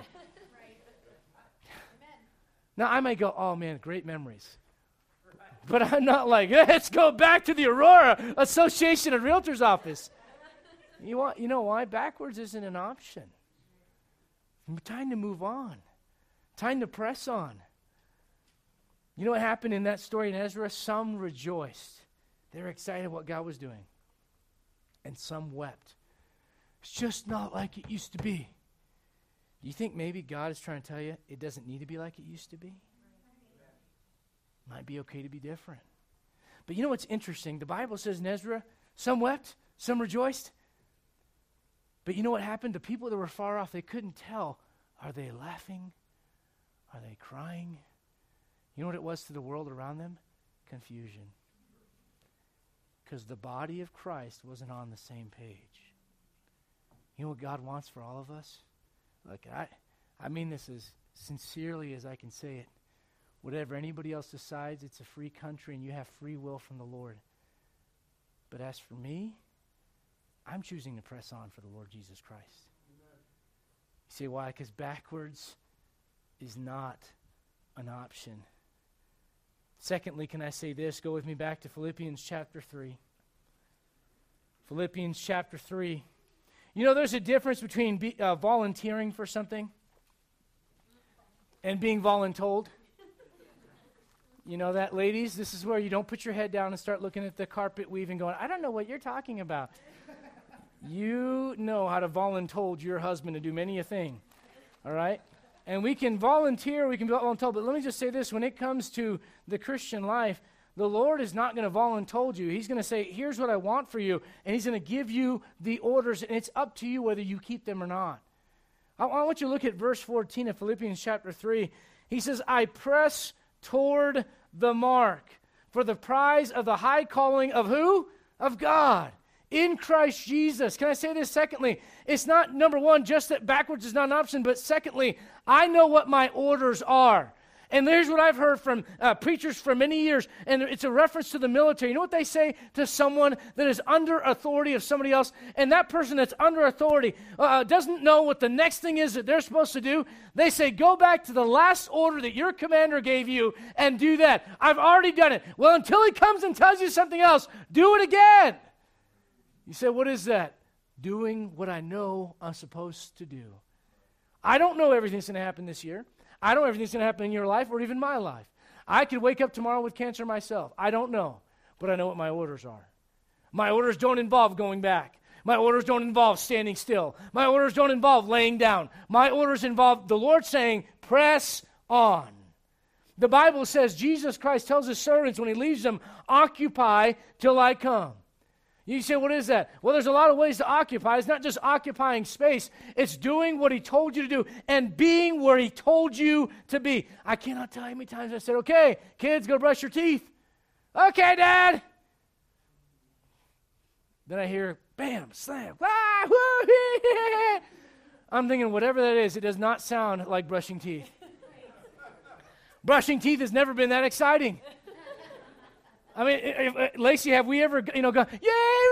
Now, I may go, oh, man, great memories. But I'm not like, let's go back to the Aurora Association of Realtors office. You know why? Backwards isn't an option. Time to move on. Time to press on. You know what happened in that story in Ezra? Some rejoiced. They were excited what God was doing. And some wept. It's just not like it used to be. Do you think maybe God is trying to tell you it doesn't need to be like it used to be? Might be okay to be different. But you know what's interesting? The Bible says in Ezra, some wept, some rejoiced. But you know what happened? The people that were far off, they couldn't tell. Are they laughing? Are they crying? You know what it was to the world around them? Confusion. Because the body of Christ wasn't on the same page. You know what God wants for all of us? Look, I mean this as sincerely as I can say it. Whatever anybody else decides, it's a free country and you have free will from the Lord. But as for me, I'm choosing to press on for the Lord Jesus Christ. Amen. You say why? Because backwards is not an option. Secondly, can I say this? Go with me back to Philippians chapter 3. Philippians chapter 3. You know, there's a difference between volunteering for something and being voluntold. You know that, ladies? This is where you don't put your head down and start looking at the carpet weave and going, I don't know what you're talking about. You know how to voluntold your husband to do many a thing. All right? And we can volunteer, we can be voluntold, but let me just say this. When it comes to the Christian life, the Lord is not going to voluntold you. He's going to say, here's what I want for you, and He's going to give you the orders, and it's up to you whether you keep them or not. I want you to look at verse 14 of Philippians chapter 3. He says, I press toward the mark for the prize of the high calling of who? Of God. In Christ Jesus. Can I say this? Secondly, it's not, number one, just that backwards is not an option, but secondly, I know what my orders are. And here's what I've heard from preachers for many years, and it's a reference to the military. You know what they say to someone that is under authority of somebody else, and that person that's under authority doesn't know what the next thing is that they're supposed to do? They say, go back to the last order that your commander gave you and do that. I've already done it. Well, until he comes and tells you something else, do it again. You say, what is that? Doing what I know I'm supposed to do. I don't know everything that's going to happen this year. I don't know everything that's going to happen in your life or even my life. I could wake up tomorrow with cancer myself. I don't know, but I know what my orders are. My orders don't involve going back. My orders don't involve standing still. My orders don't involve laying down. My orders involve the Lord saying, press on. The Bible says Jesus Christ tells his servants when he leaves them, occupy till I come. You say, what is that? Well, there's a lot of ways to occupy. It's not just occupying space. It's doing what he told you to do and being where he told you to be. I cannot tell you how many times I said, okay, kids, go brush your teeth. Okay, Dad. Then I hear, bam, slam. Ah, woo, I'm thinking, whatever that is, it does not sound like brushing teeth. Brushing teeth has never been that exciting. I mean, Lacey, have we ever, gone, yay,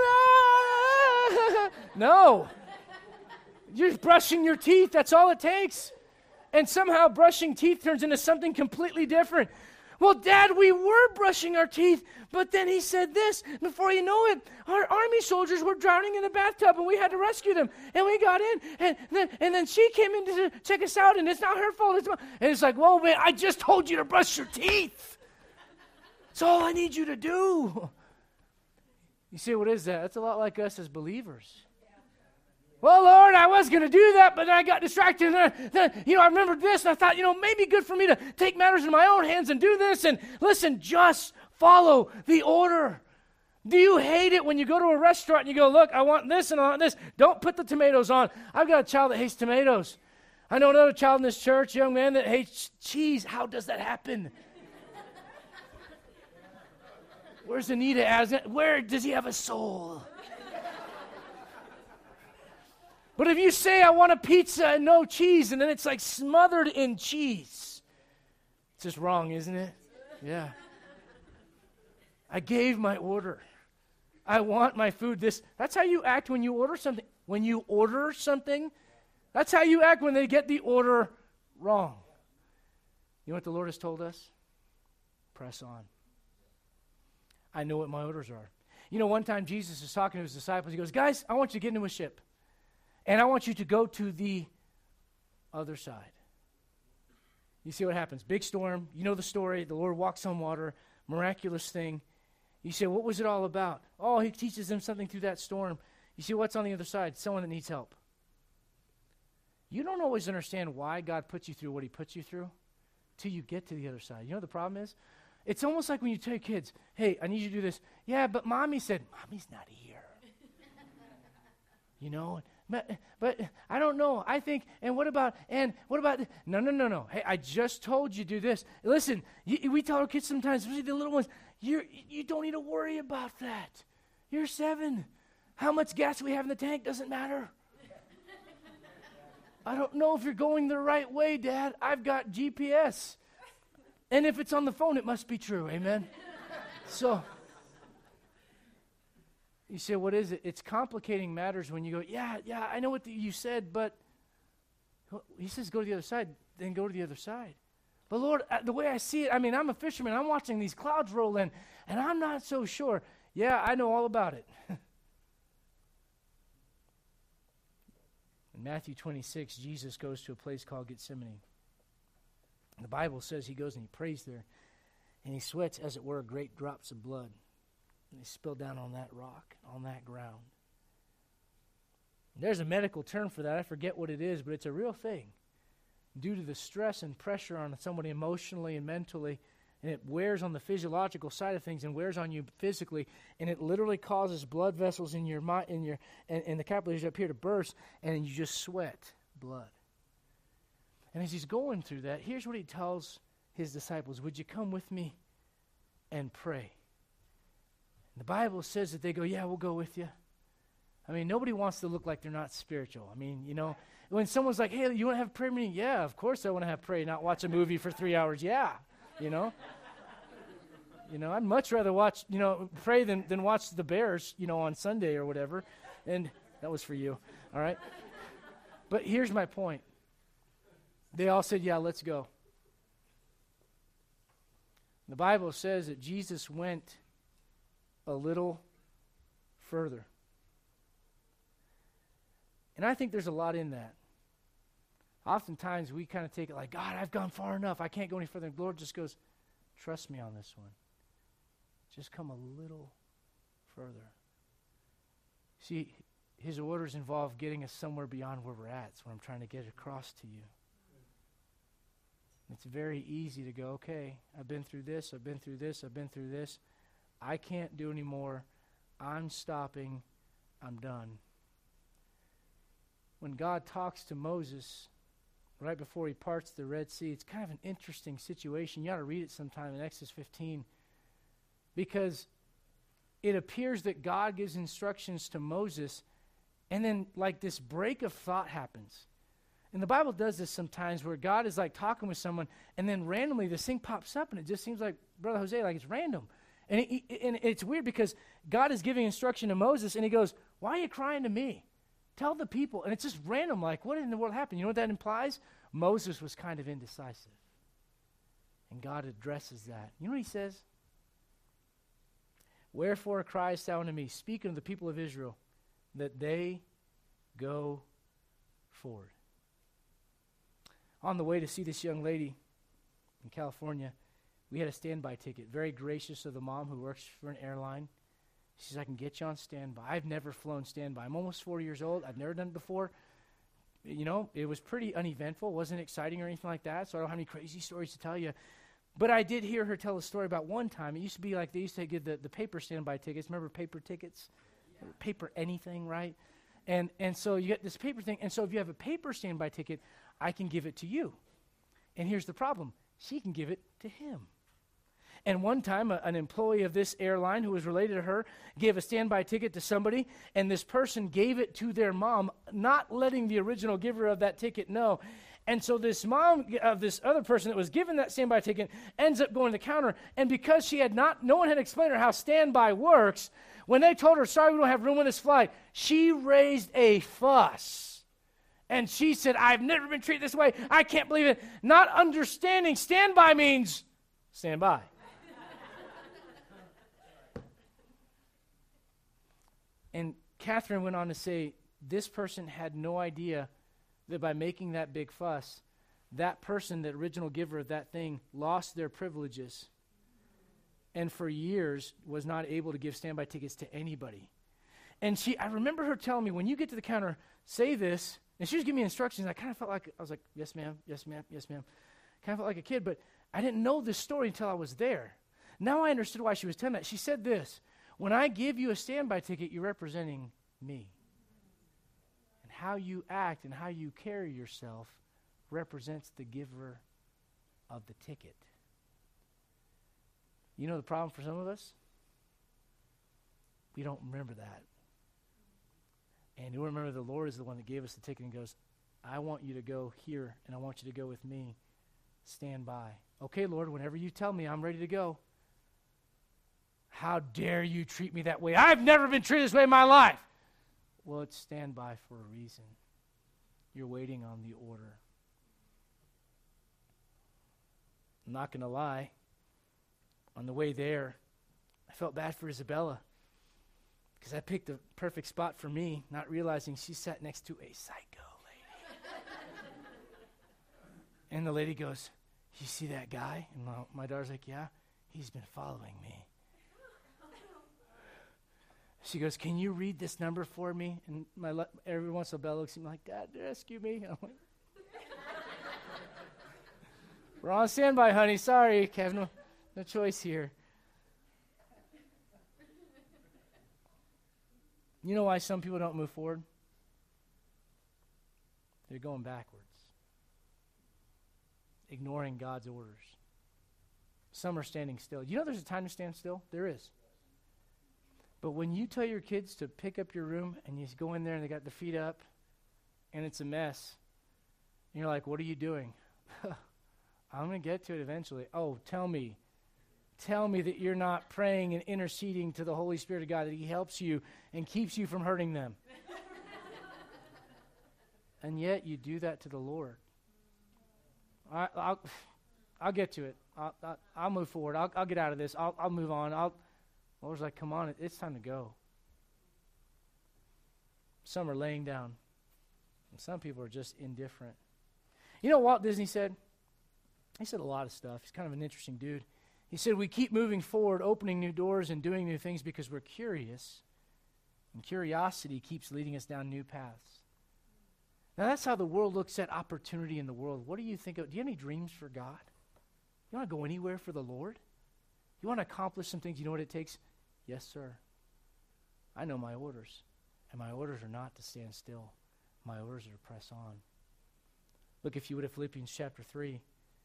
no. You're brushing your teeth. That's all it takes. And somehow brushing teeth turns into something completely different. Well, Dad, we were brushing our teeth, but then he said this. Before you know it, our army soldiers were drowning in the bathtub, and we had to rescue them. And we got in, and then she came in to check us out, and it's not her fault. And it's like, whoa, man, I just told you to brush your teeth. That's all I need you to do. You see, what is that? That's a lot like us as believers. Well, Lord, I was going to do that, but then I got distracted. And then, I remembered this, and I thought, maybe good for me to take matters in my own hands and do this. And listen, just follow the order. Do you hate it when you go to a restaurant and you go, look, I want this and I want this. Don't put the tomatoes on. I've got a child that hates tomatoes. I know another child in this church, young man, that hates cheese. How does that happen? Where's Anita? Where does he have a soul? But if you say, I want a pizza and no cheese, and then it's like smothered in cheese, it's just wrong, isn't it? Yeah. I gave my order. I want my food. That's how you act when you order something. When you order something, that's how you act when they get the order wrong. You know what the Lord has told us? Press on. I know what my orders are. One time Jesus is talking to his disciples. He goes, guys, I want you to get into a ship. And I want you to go to the other side. You see what happens. Big storm. You know the story. The Lord walks on water. Miraculous thing. You say, what was it all about? Oh, he teaches them something through that storm. You see what's on the other side? Someone that needs help. You don't always understand why God puts you through what he puts you through till you get to the other side. You know what the problem is? It's almost like when you tell your kids, hey, I need you to do this. Yeah, but mommy said, mommy's not here. You know, but I don't know. I think, and what about, no. Hey, I just told you do this. Listen, we tell our kids sometimes, especially the little ones, you don't need to worry about that. You're 7. How much gas we have in the tank doesn't matter. I don't know if you're going the right way, Dad. I've got GPS. And if it's on the phone, it must be true. Amen? So, you say, what is it? It's complicating matters when you go, yeah, I know what you said, but he says go to the other side, then go to the other side. But Lord, the way I see it, I mean, I'm a fisherman. I'm watching these clouds roll in, and I'm not so sure. Yeah, I know all about it. In Matthew 26, Jesus goes to a place called Gethsemane. The Bible says he goes and he prays there, and he sweats, as it were, great drops of blood. And they spill down on that rock, on that ground. There's a medical term for that. I forget what it is, but it's a real thing. Due to the stress and pressure on somebody emotionally and mentally, and it wears on the physiological side of things and wears on you physically, and it literally causes blood vessels in your mind, in the capillaries up here to burst, and you just sweat blood. And as he's going through that, here's what he tells his disciples: would you come with me and pray? And the Bible says that they go, yeah, we'll go with you. I mean, nobody wants to look like they're not spiritual. I mean, you know, when someone's like, hey, you want to have a prayer meeting? Yeah, of course I want to have prayer, not watch a movie for 3 hours. Yeah, you know. You know, I'd much rather watch, pray than watch the Bears, on Sunday or whatever. And that was for you, all right? But here's my point. They all said, yeah, let's go. The Bible says that Jesus went a little further. And I think there's a lot in that. Oftentimes we kind of take it like, God, I've gone far enough. I can't go any further. And the Lord just goes, trust me on this one. Just come a little further. See, his orders involve getting us somewhere beyond where we're at. That's what I'm trying to get across to you. It's very easy to go, okay, I've been through this, I've been through this, I've been through this. I can't do anymore. I'm stopping. I'm done. When God talks to Moses right before he parts the Red Sea, it's kind of an interesting situation. You ought to read it sometime in Exodus 15. Because it appears that God gives instructions to Moses, and then like this break of thought happens. And the Bible does this sometimes where God is like talking with someone, and then randomly this thing pops up, and it just seems like, Brother Jose, like it's random. And it's weird because God is giving instruction to Moses, and he goes, why are you crying to me? Tell the people. And it's just random, like, what in the world happened? You know what that implies? Moses was kind of indecisive. And God addresses that. You know what he says? Wherefore criest thou unto me, speaking of the people of Israel, that they go forward. On the way to see this young lady in California, we had a standby ticket. Very gracious of the mom who works for an airline. She says, I can get you on standby. I've never flown standby. I'm almost 40 years old. I've never done it before. It was pretty uneventful. It wasn't exciting or anything like that, so I don't have any crazy stories to tell you. But I did hear her tell a story about one time. It used to be like they used to give the paper standby tickets. Remember paper tickets? Yeah. Paper anything, right? And so you get this paper thing. And so if you have a paper standby ticket, I can give it to you. And here's the problem. She can give it to him. And one time, an employee of this airline who was related to her gave a standby ticket to somebody, and this person gave it to their mom, not letting the original giver of that ticket know. And so this mom of this other person that was given that standby ticket ends up going to the counter, and because no one had explained to her how standby works, when they told her, sorry, we don't have room on this flight, she raised a fuss. And she said, I've never been treated this way. I can't believe it. Not understanding standby means stand by. And Catherine went on to say, this person had no idea that by making that big fuss, that person, the original giver of that thing, lost their privileges and for years was not able to give standby tickets to anybody. And I remember her telling me, when you get to the counter, say this. And she was giving me instructions. And I kind of felt like, I was like, yes, ma'am, yes, ma'am, yes, ma'am. Kind of felt like a kid, but I didn't know this story until I was there. Now I understood why she was telling that. She said this: when I give you a standby ticket, you're representing me. And how you act and how you carry yourself represents the giver of the ticket. You know the problem for some of us? We don't remember that. And you remember the Lord is the one that gave us the ticket and goes, I want you to go here, and I want you to go with me. Stand by. Okay, Lord, whenever you tell me, I'm ready to go. How dare you treat me that way? I've never been treated this way in my life. Well, it's stand by for a reason. You're waiting on the order. I'm not going to lie. On the way there, I felt bad for Isabella because I picked the perfect spot for me, not realizing she sat next to a psycho lady. And the lady goes, you see that guy? And my daughter's like, yeah, he's been following me. She goes, can you read this number for me? And every once in a while, Bella looks at me like, God, rescue me. I'm like, we're on standby, honey. Sorry, Kevin. No choice here. You know why some people don't move forward? They're going backwards, ignoring God's orders. Some are standing still. You know there's a time to stand still? There is. But when you tell your kids to pick up your room and you go in there and they got their feet up and it's a mess, and you're like, what are you doing? I'm going to get to it eventually. Oh, tell me that you're not praying and interceding to the Holy Spirit of God, that he helps you and keeps you from hurting them. And yet you do that to the Lord. I'll get to it. I'll move forward. I'll get out of this. I'll move on. The Lord's like, come on, it's time to go. Some are laying down. And some people are just indifferent. You know what Walt Disney said? He said a lot of stuff. He's kind of an interesting dude. He said, we keep moving forward, opening new doors and doing new things because we're curious. And curiosity keeps leading us down new paths. Now, that's how the world looks at opportunity in the world. What do you think of? Do you have any dreams for God? You want to go anywhere for the Lord? You want to accomplish some things? You know what it takes? Yes, sir. I know my orders. And my orders are not to stand still. My orders are to press on. Look, if you would, at Philippians chapter 3.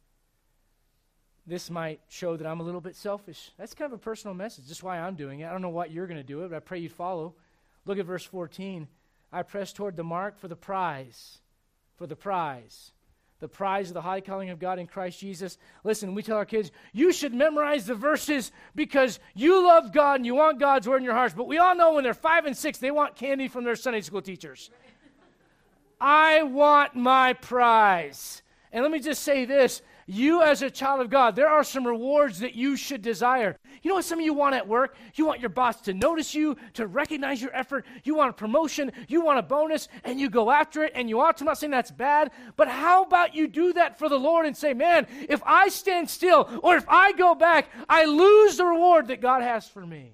This might show that I'm a little bit selfish. That's kind of a personal message. That's why I'm doing it. I don't know what you're going to do it, but I pray you follow. Look at verse 14. I press toward the mark for the prize. For the prize. The prize of the high calling of God in Christ Jesus. Listen, we tell our kids, you should memorize the verses because you love God and you want God's word in your hearts. But we all know when they're 5 and 6, they want candy from their Sunday school teachers. I want my prize. And let me just say this. You as a child of God, there are some rewards that you should desire. You know what some of you want at work? You want your boss to notice you, to recognize your effort. You want a promotion. You want a bonus, and you go after it, and you ought to. I'm not saying that's bad, but how about you do that for the Lord and say, man, if I stand still or if I go back, I lose the reward that God has for me.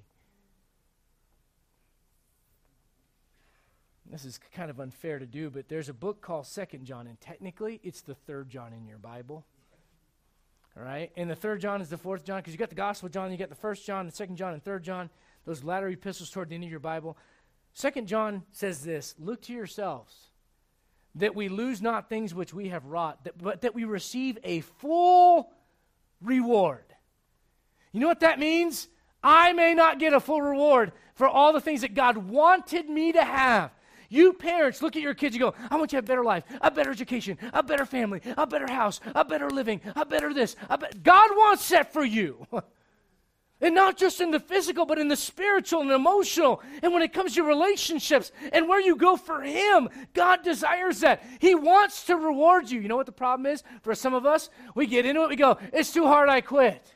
This is kind of unfair to do, but there's a book called 2 John, and technically it's the 3rd John in your Bible. All right? And the 3rd John is the 4th John, because you got the Gospel of John, you got the 1st John, the 2nd John, and 3rd John, those latter epistles toward the end of your Bible. 2 John says this, look to yourselves, that we lose not things which we have wrought, but that we receive a full reward. You know what that means? I may not get a full reward for all the things that God wanted me to have. You parents, look at your kids, you go, I want you to have a better life, a better education, a better family, a better house, a better living, a better this. God wants that for you. And not just in the physical, but in the spiritual and emotional. And when it comes to relationships and where you go for Him, God desires that. He wants to reward you. You know what the problem is? For some of us, we get into it, we go, it's too hard, I quit.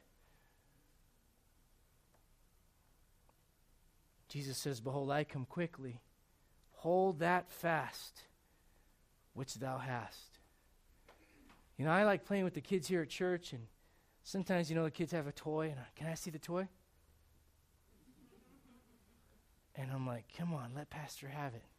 Jesus says, behold, I come quickly. Hold that fast which thou hast. You know, I like playing with the kids here at church, and sometimes, you know, the kids have a toy, and can I see the toy? And I'm like, come on, let Pastor have it.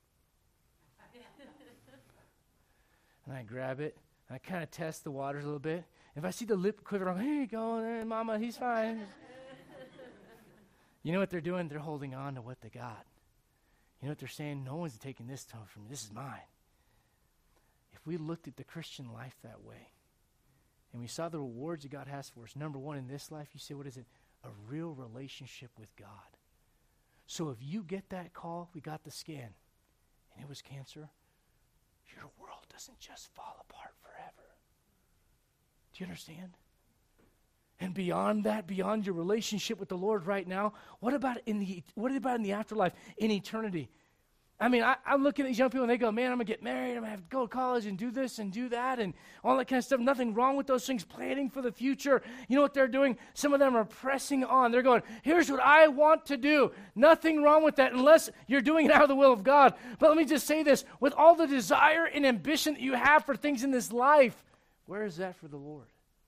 And I grab it, and I kind of test the waters a little bit. If I see the lip quiver, I'm like, here you go, Mama, he's fine. You know what they're doing? They're holding on to what they got. You know what they're saying? No one's taking this toy from me. This is mine. If we looked at the Christian life that way, and we saw the rewards that God has for us, number one in this life, you say, what is it? A real relationship with God. So if you get that call, we got the scan, and it was cancer, your world doesn't just fall apart forever. Do you understand? And beyond that, beyond your relationship with the Lord right now, what about in the afterlife, in eternity? I mean, I'm looking at these young people and they go, man, I'm going to get married, I'm going to have to go to college and do this and do that and all that kind of stuff. Nothing wrong with those things, planning for the future. You know what they're doing? Some of them are pressing on. They're going, here's what I want to do. Nothing wrong with that unless you're doing it out of the will of God. But let me just say this, with all the desire and ambition that you have for things in this life, where is that for the Lord?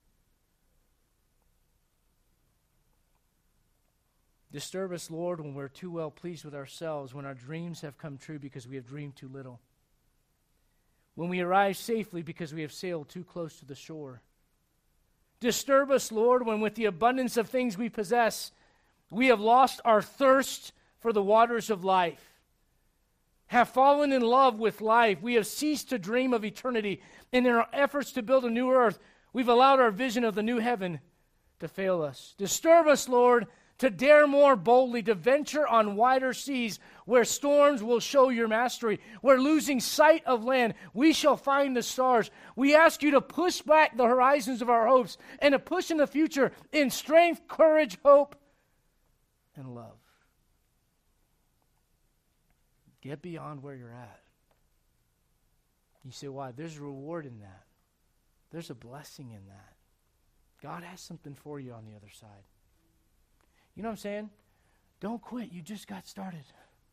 Disturb us, Lord, when we're too well pleased with ourselves, when our dreams have come true because we have dreamed too little, when we arrive safely because we have sailed too close to the shore. Disturb us, Lord, when with the abundance of things we possess, we have lost our thirst for the waters of life, have fallen in love with life. We have ceased to dream of eternity, and in our efforts to build a new earth, we've allowed our vision of the new heaven to fail us. Disturb us, Lord, to dare more boldly, to venture on wider seas where storms will show your mastery, where losing sight of land, we shall find the stars. We ask you to push back the horizons of our hopes and to push in the future in strength, courage, hope, and love. Get beyond where you're at. You say, why? There's a reward in that. There's a blessing in that. God has something for you on the other side. You know what I'm saying? Don't quit. You just got started.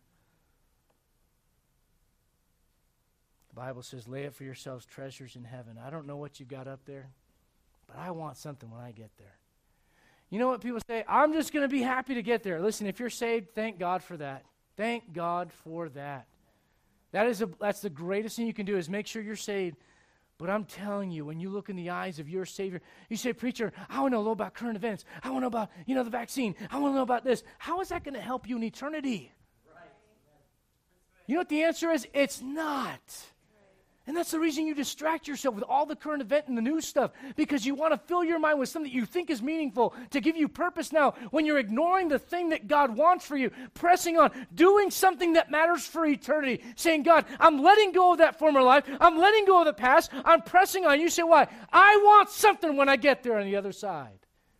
The Bible says, lay up for yourselves treasures in heaven. I don't know what you got up there, but I want something when I get there. You know what people say? I'm just going to be happy to get there. Listen, if you're saved, thank God for that. Thank God for that. That's the greatest thing you can do is make sure you're saved. But I'm telling you, when you look in the eyes of your Savior, you say, preacher, I want to know about current events. I want to know about, the vaccine. I want to know about this. How is that going to help you in eternity? Right. You know what the answer is? It's not. And that's the reason you distract yourself with all the current event and the new stuff, because you want to fill your mind with something that you think is meaningful to give you purpose now when you're ignoring the thing that God wants for you, pressing on, doing something that matters for eternity, saying, God, I'm letting go of that former life. I'm letting go of the past. I'm pressing on. You say, why? I want something when I get there on the other side.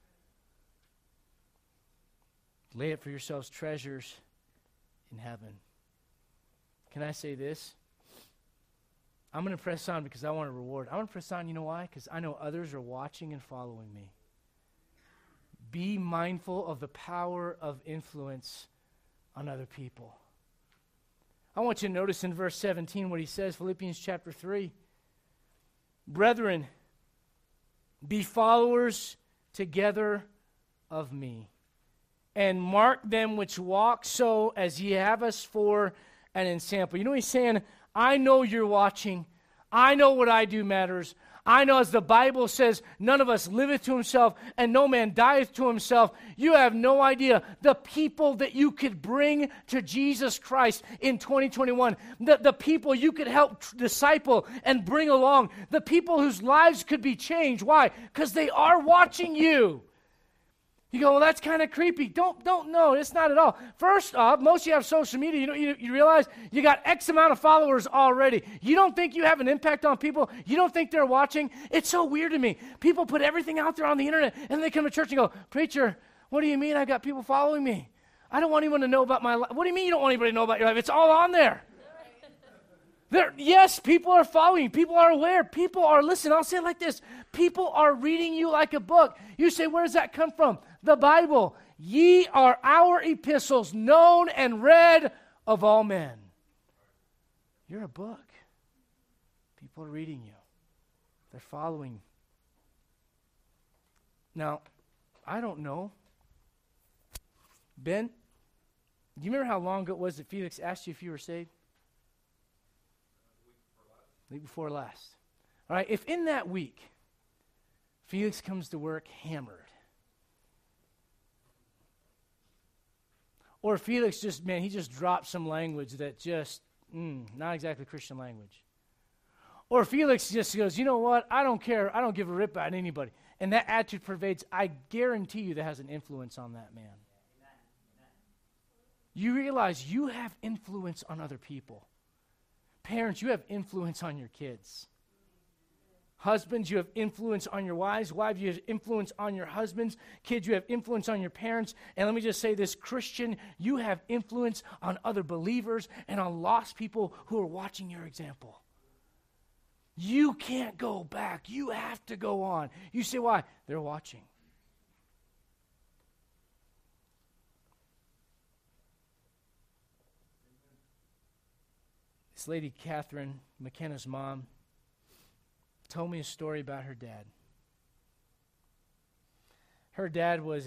Lay up for yourselves treasures in heaven. Can I say this? I'm going to press on because I want a reward. I want to press on, you know why? Because I know others are watching and following me. Be mindful of the power of influence on other people. I want you to notice in verse 17 what he says, Philippians chapter 3. Brethren, be followers together of me, and mark them which walk so as ye have us for an ensample. You know what he's saying? I know you're watching. I know what I do matters. I know, as the Bible says, none of us liveth to himself, and no man dieth to himself. You have no idea the people that you could bring to Jesus Christ in 2021, the people you could help disciple and bring along, the people whose lives could be changed. Why? Because they are watching you. You go, well, that's kind of creepy. Don't know. It's not at all. First off, most of you have social media. You realize you got X amount of followers already. You don't think you have an impact on people? You don't think they're watching? It's so weird to me. People put everything out there on the internet, and they come to church and go, preacher, what do you mean I got people following me? I don't want anyone to know about my life. What do you mean you don't want anybody to know about your life? It's all on there. Yes, people are following. People are aware. People are listening. I'll say it like this. People are reading you like a book. You say, where does that come from? The Bible. Ye are our epistles, known and read of all men. You're a book. People are reading you. They're following Now, I don't know. Ben, do you remember how long ago it was that Felix asked you if you were saved? Week before last. All right, if in that week, Felix comes to work hammered, or Felix he just dropped some language that just, not exactly Christian language. Or Felix just goes, you know what, I don't care, I don't give a rip about anybody. And that attitude pervades, I guarantee you that has an influence on that man. You realize you have influence on other people. Parents, you have influence on your kids. Husbands, you have influence on your wives. Wives, you have influence on your husbands. Kids, you have influence on your parents. And let me just say this, Christian, you have influence on other believers and on lost people who are watching your example. You can't go back. You have to go on. You say, why? They're watching. This lady, Catherine, McKenna's mom, told me a story about her dad. Her dad was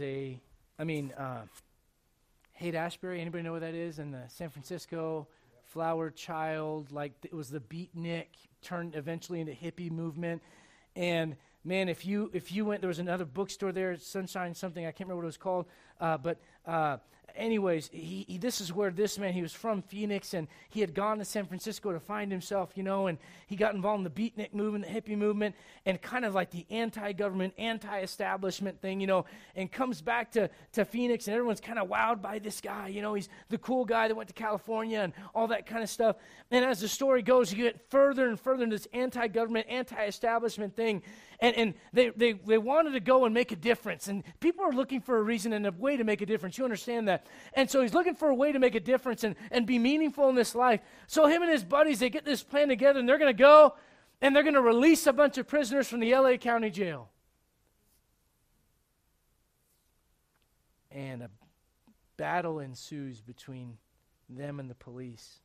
Haight-Ashbury, anybody know what that is? In the San Francisco flower child, like it was the beatnik, turned eventually into hippie movement. And man, if you went, there was another bookstore there, Sunshine something, I can't remember what it was called, but anyways, this is where this man, he was from Phoenix, and he had gone to San Francisco to find himself, and he got involved in the beatnik movement, the hippie movement, and kind of like the anti-government, anti-establishment thing, and comes back to Phoenix, and everyone's kind of wowed by this guy, he's the cool guy that went to California and all that kind of stuff. And as the story goes, you get further and further into this anti-government, anti-establishment thing, and they wanted to go and make a difference, and people are looking for a reason and a way to make a difference. You understand that? And so he's looking for a way to make a difference and be meaningful in this life. So him and his buddies, they get this plan together, and they're going to go, and they're going to release a bunch of prisoners from the LA County Jail. And a battle ensues between them and the police.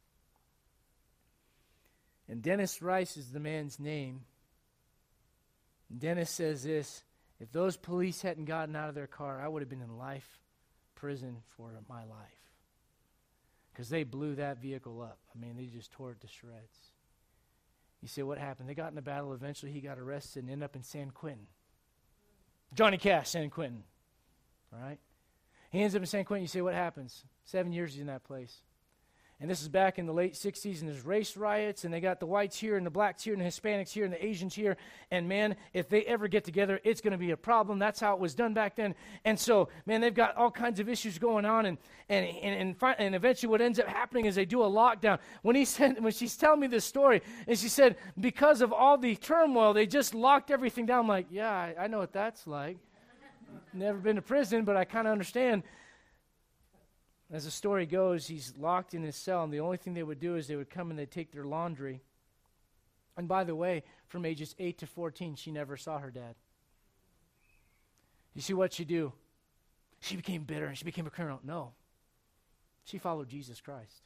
And Dennis Rice is the man's name. Dennis says this, if those police hadn't gotten out of their car, I would have been in prison for my life. Because they blew that vehicle up. They just tore it to shreds. You say, what happened? They got in a battle. Eventually, he got arrested and ended up in San Quentin. Johnny Cash, San Quentin. All right? He ends up in San Quentin. You say, what happens? 7 years he's in that place. And this is back in the late 60s, and there's race riots, and they got the whites here, and the blacks here, and the Hispanics here, and the Asians here. And man, if they ever get together, it's going to be a problem. That's how it was done back then. And so, man, they've got all kinds of issues going on, and eventually what ends up happening is they do a lockdown. When she's telling me this story, and she said, because of all the turmoil, they just locked everything down. I'm like, yeah, I know what that's like. Never been to prison, but I kind of understand. As the story goes, he's locked in his cell, and the only thing they would do is they would come and they'd take their laundry. And by the way, from ages 8 to 14, she never saw her dad. You see what she do? She became bitter and she became a criminal. No. She followed Jesus Christ.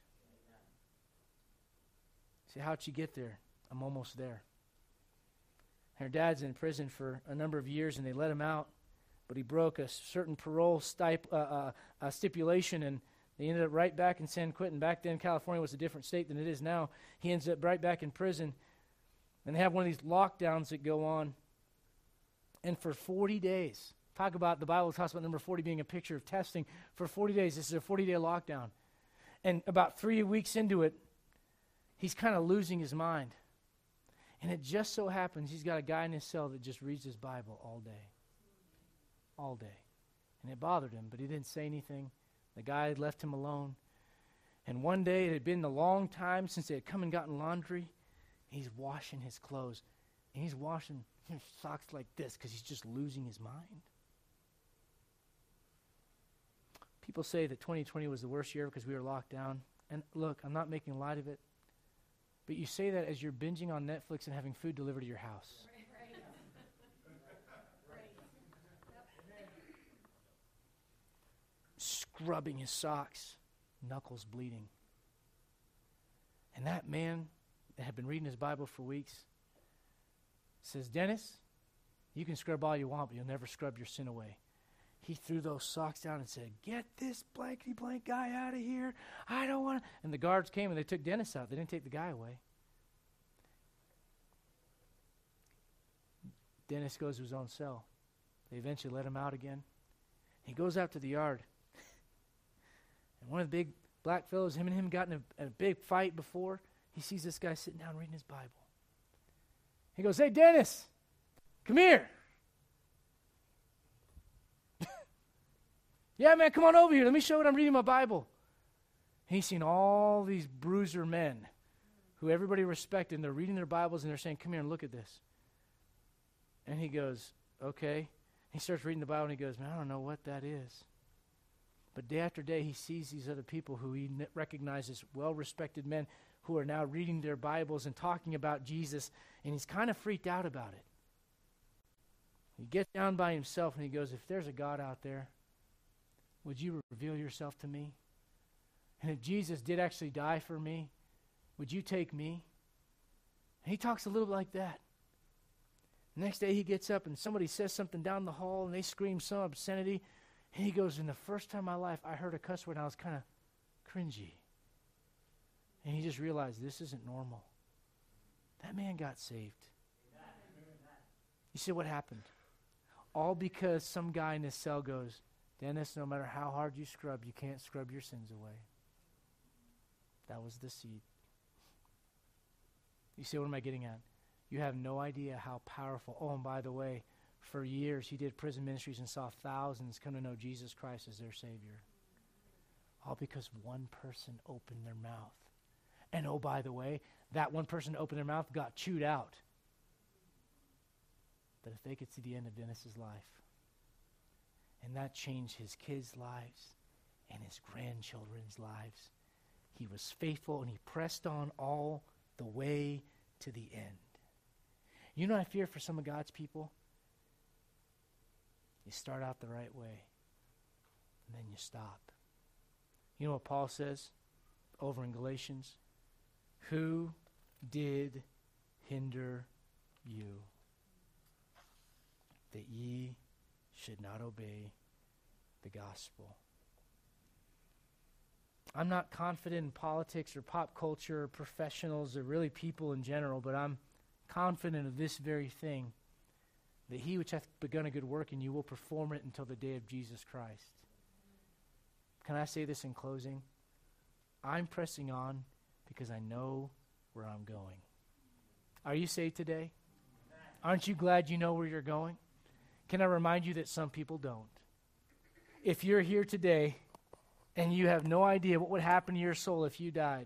See, how'd she get there? I'm almost there. Her dad's in prison for a number of years, and they let him out, but he broke a certain parole stipulation, and they ended up right back in San Quentin. Back then, California was a different state than it is now. He ends up right back in prison. And they have one of these lockdowns that go on. And for 40 days, talk about, the Bible talks about number 40 being a picture of testing. For 40 days, this is a 40-day lockdown. And about 3 weeks into it, he's kind of losing his mind. And it just so happens he's got a guy in his cell that just reads his Bible all day. All day. And it bothered him, but he didn't say anything. The guy had left him alone. And one day, it had been a long time since they had come and gotten laundry. He's washing his clothes. And he's washing his socks like this because he's just losing his mind. People say that 2020 was the worst year because we were locked down. And look, I'm not making light of it. But you say that as you're binging on Netflix and having food delivered to your house. Scrubbing his socks, knuckles bleeding. And that man that had been reading his Bible for weeks says, Dennis, You can scrub all you want, but you'll never scrub your sin away. He threw those socks down and said, get this blankety blank guy out of here. I don't want to. And the guards came and they took Dennis out. They didn't take the guy away. Dennis goes to his own cell. They eventually let him out again. He goes out to the yard. And one of the big black fellows, him and him got in a big fight before. He sees this guy sitting down reading his Bible. He goes, hey, Dennis, come here. Yeah, man, come on over here. Let me show you what I'm reading my Bible. And he's seen all these bruiser men who everybody respected, and they're reading their Bibles, and they're saying, come here and look at this. And he goes, okay. He starts reading the Bible, and he goes, man, I don't know what that is. But day after day, he sees these other people who he recognizes well-respected men who are now reading their Bibles and talking about Jesus, and he's kind of freaked out about it. He gets down by himself, and he goes, if there's a God out there, would you reveal yourself to me? And if Jesus did actually die for me, would you take me? And he talks a little bit like that. Next day he gets up and somebody says something down the hall and they scream some obscenity. And he goes, in the first time in my life I heard a cuss word and I was kind of cringy. And he just realized this isn't normal. That man got saved. You see what happened? All because some guy in his cell goes, Dennis, no matter how hard you scrub, you can't scrub your sins away. That was the seed. You see, what am I getting at? You have no idea how powerful. Oh, and by the way, for years he did prison ministries and saw thousands come to know Jesus Christ as their Savior. All because one person opened their mouth. And oh, by the way, that one person opened their mouth got chewed out. But if they could see the end of Dennis's life, and that changed his kids' lives and his grandchildren's lives. He was faithful and he pressed on all the way to the end. You know what I fear for some of God's people? You start out the right way and then you stop. You know what Paul says over in Galatians? Who did hinder you that ye should not obey the gospel? I'm not confident in politics or pop culture or professionals or really people in general, but I'm confident of this very thing, that he which hath begun a good work in you will perform it until the day of Jesus Christ. Can I say this in closing? I'm pressing on because I know where I'm going. Are you saved today? Aren't you glad you know where you're going? Can I remind you that some people don't? If you're here today and you have no idea what would happen to your soul if you died,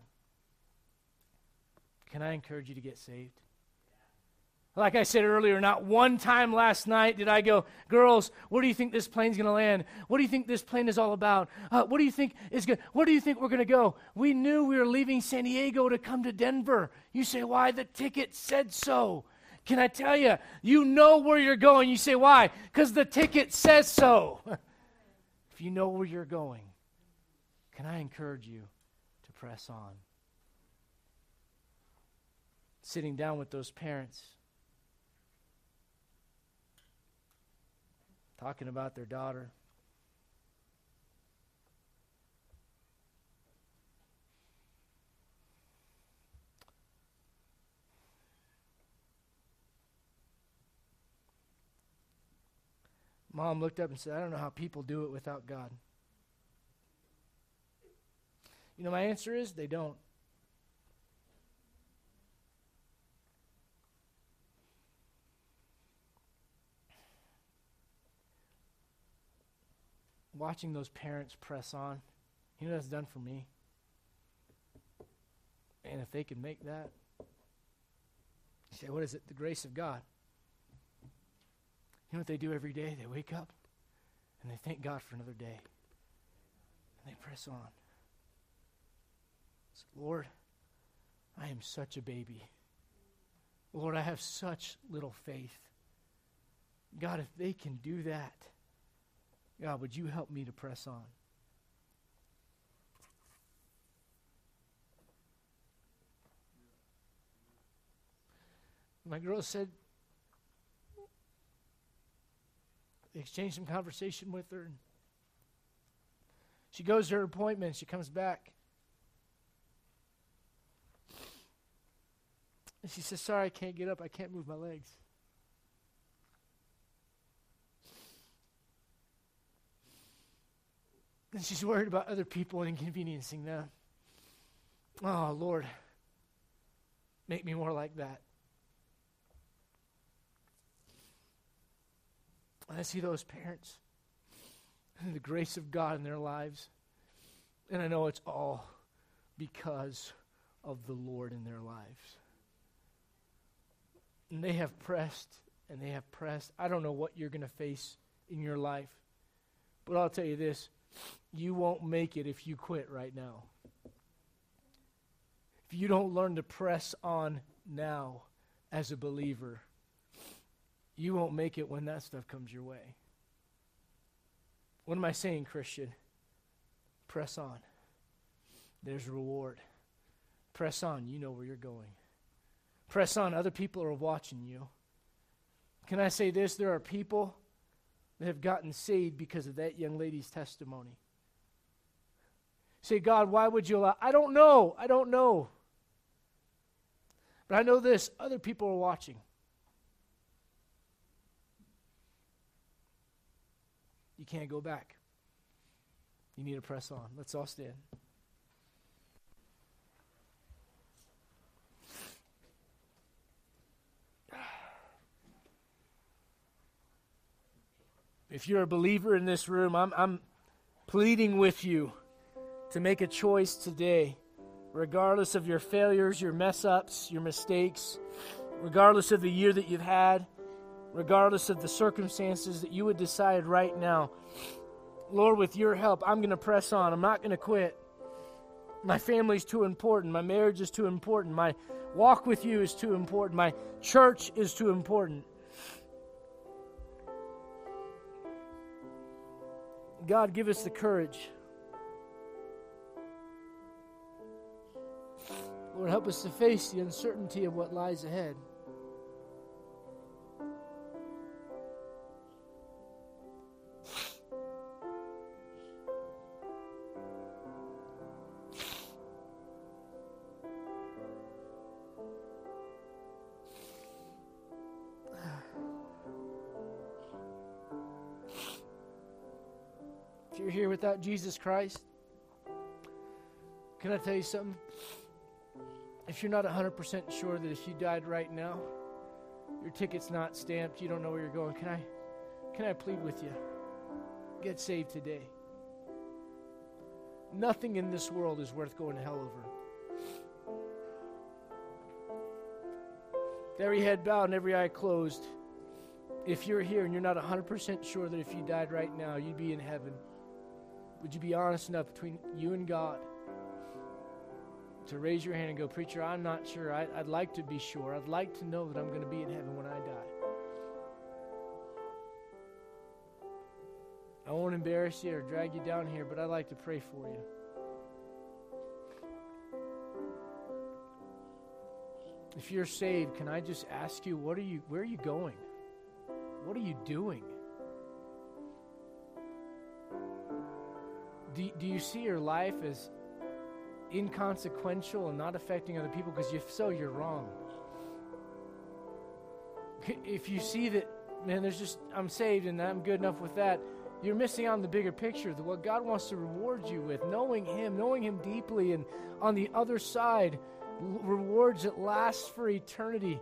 can I encourage you to get saved? Like I said earlier, not one time last night did I go, girls, where do you think this plane's going to land? What do you think this plane is all about? What do you think is good? Where do you think we're going to go? We knew we were leaving San Diego to come to Denver. You say, why? The ticket said so. Can I tell you, you know where you're going. You say, why? Because the ticket says so. If you know where you're going, can I encourage you to press on? Sitting down with those parents, talking about their daughter. Mom looked up and said, I don't know how people do it without God. You know, my answer is they don't. Watching those parents press on, you know what that's done for me? And if they could make that, you say, what is it? The grace of God. You know what they do every day? They wake up and they thank God for another day. And they press on. Say, Lord, I am such a baby. Lord, I have such little faith. God, if they can do that, God, would you help me to press on? My girl said, exchange some conversation with her. And she goes to her appointment. She comes back. And she says, sorry, I can't get up. I can't move my legs. And she's worried about other people and inconveniencing them. Oh, Lord, make me more like that. And I see those parents and the grace of God in their lives. And I know it's all because of the Lord in their lives. And they have pressed and they have pressed. I don't know what you're going to face in your life. But I'll tell you this. You won't make it if you quit right now. If you don't learn to press on now as a believer, you won't make it when that stuff comes your way. What am I saying, Christian? Press on. There's reward. Press on. You know where you're going. Press on. Other people are watching you. Can I say this? There are people that have gotten saved because of that young lady's testimony. Say, God, why would you allow? I don't know. I don't know. But I know this. Other people are watching. You can't go back. You need to press on. Let's all stand. If you're a believer in this room, I'm pleading with you to make a choice today, regardless of your failures, your mess-ups, your mistakes, regardless of the year that you've had, regardless of the circumstances, that you would decide right now, Lord, with your help, I'm going to press on. I'm not going to quit. My family's too important. My marriage is too important. My walk with you is too important. My church is too important. God, give us the courage. Lord, help us to face the uncertainty of what lies ahead. If you're here without Jesus Christ, can I tell you something? If you're not 100% sure that if you died right now, your ticket's not stamped, you don't know where you're going, can I plead with you? Get saved today. Nothing in this world is worth going to hell over. With every head bowed and every eye closed, if you're here and you're not 100% sure that if you died right now, you'd be in heaven, would you be honest enough between you and God to raise your hand and go, preacher, I'm not sure. I'd like to be sure. I'd like to know that I'm going to be in heaven when I die. I won't embarrass you or drag you down here, but I'd like to pray for you. If you're saved, can I just ask you, where are you going? What are you doing? Do you see your life as inconsequential and not affecting other people? Because if so, you're wrong. If you see that, man, I'm saved and I'm good enough with that, you're missing out on the bigger picture, what God wants to reward you with, knowing Him deeply, and on the other side, rewards that last for eternity.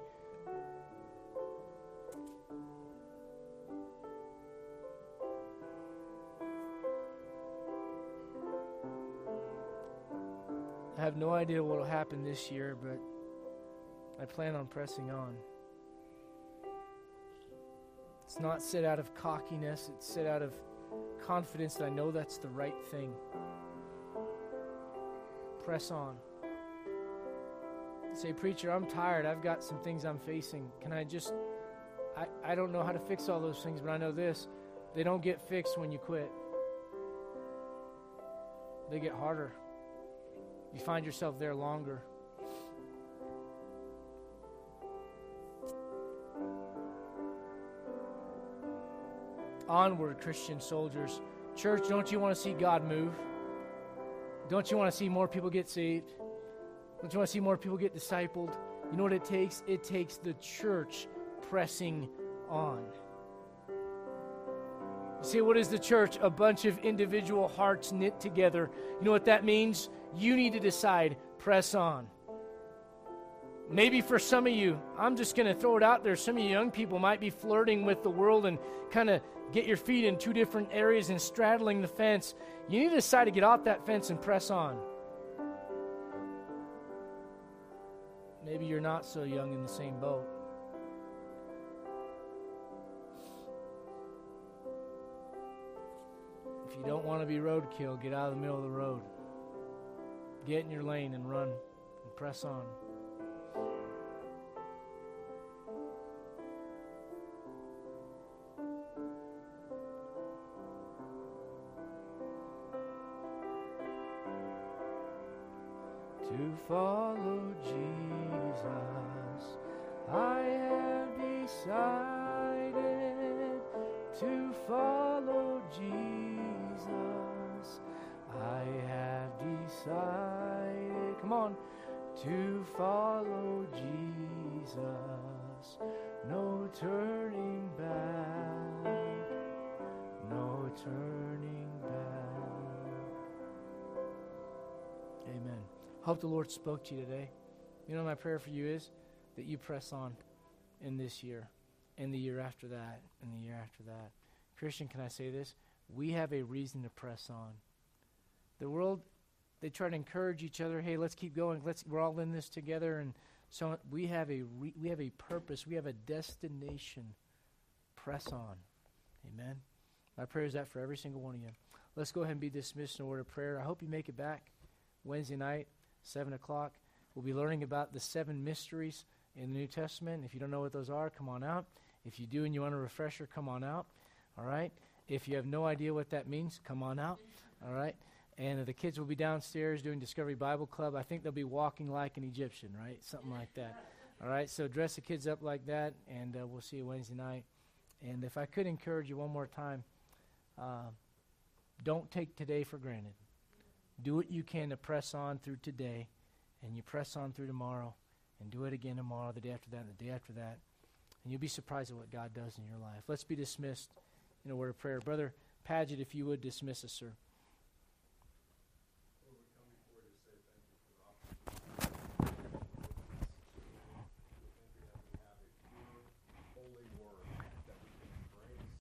I have no idea what will happen this year, but I plan on pressing on. It's not said out of cockiness. It's said out of confidence that I know that's the right thing. Press on. Say, preacher, I'm tired. I've got some things I'm facing. Can I just... I don't know how to fix all those things, but I know this. They don't get fixed when you quit. They get harder. You find yourself there longer. Onward, Christian soldiers. Church, don't you want to see God move? Don't you want to see more people get saved? Don't you want to see more people get discipled? You know what it takes? It takes the church pressing on. You see, what is the church? A bunch of individual hearts knit together. You know what that means? You need to decide, press on. Maybe for some of you, I'm just going to throw it out there, some of you young people might be flirting with the world and kind of get your feet in two different areas and straddling the fence. You need to decide to get off that fence and press on. Maybe you're not so young in the same boat. If you don't want to be roadkill, get out of the middle of the road. Get in your lane and run and press on. To follow Jesus, I have decided. To follow Jesus, I have decided. Come on. To follow Jesus, no turning back, no turning back. Amen. Hope the Lord spoke to you today. You know, my prayer for you is that you press on in this year, and the year after that, and the year after that. Christian, can I say this? We have a reason to press on. The world, they try to encourage each other. Hey, let's keep going. We're all in this together. And so we have a purpose. We have a destination. Press on. Amen. My prayer is that for every single one of you. Let's go ahead and be dismissed in a word of prayer. I hope you make it back Wednesday night, 7 o'clock. We'll be learning about the 7 mysteries in the New Testament. If you don't know what those are, come on out. If you do and you want a refresher, come on out. All right? If you have no idea what that means, come on out. All right? And the kids will be downstairs doing Discovery Bible Club. I think they'll be walking like an Egyptian, right? Something like that. All right? So dress the kids up like that, and we'll see you Wednesday night. And if I could encourage you one more time, don't take today for granted. Do what you can to press on through today, and you press on through tomorrow, and do it again tomorrow, the day after that, and the day after that. And you'll be surprised at what God does in your life. Let's be dismissed in a word of prayer. Brother Paget, if you would dismiss us, sir.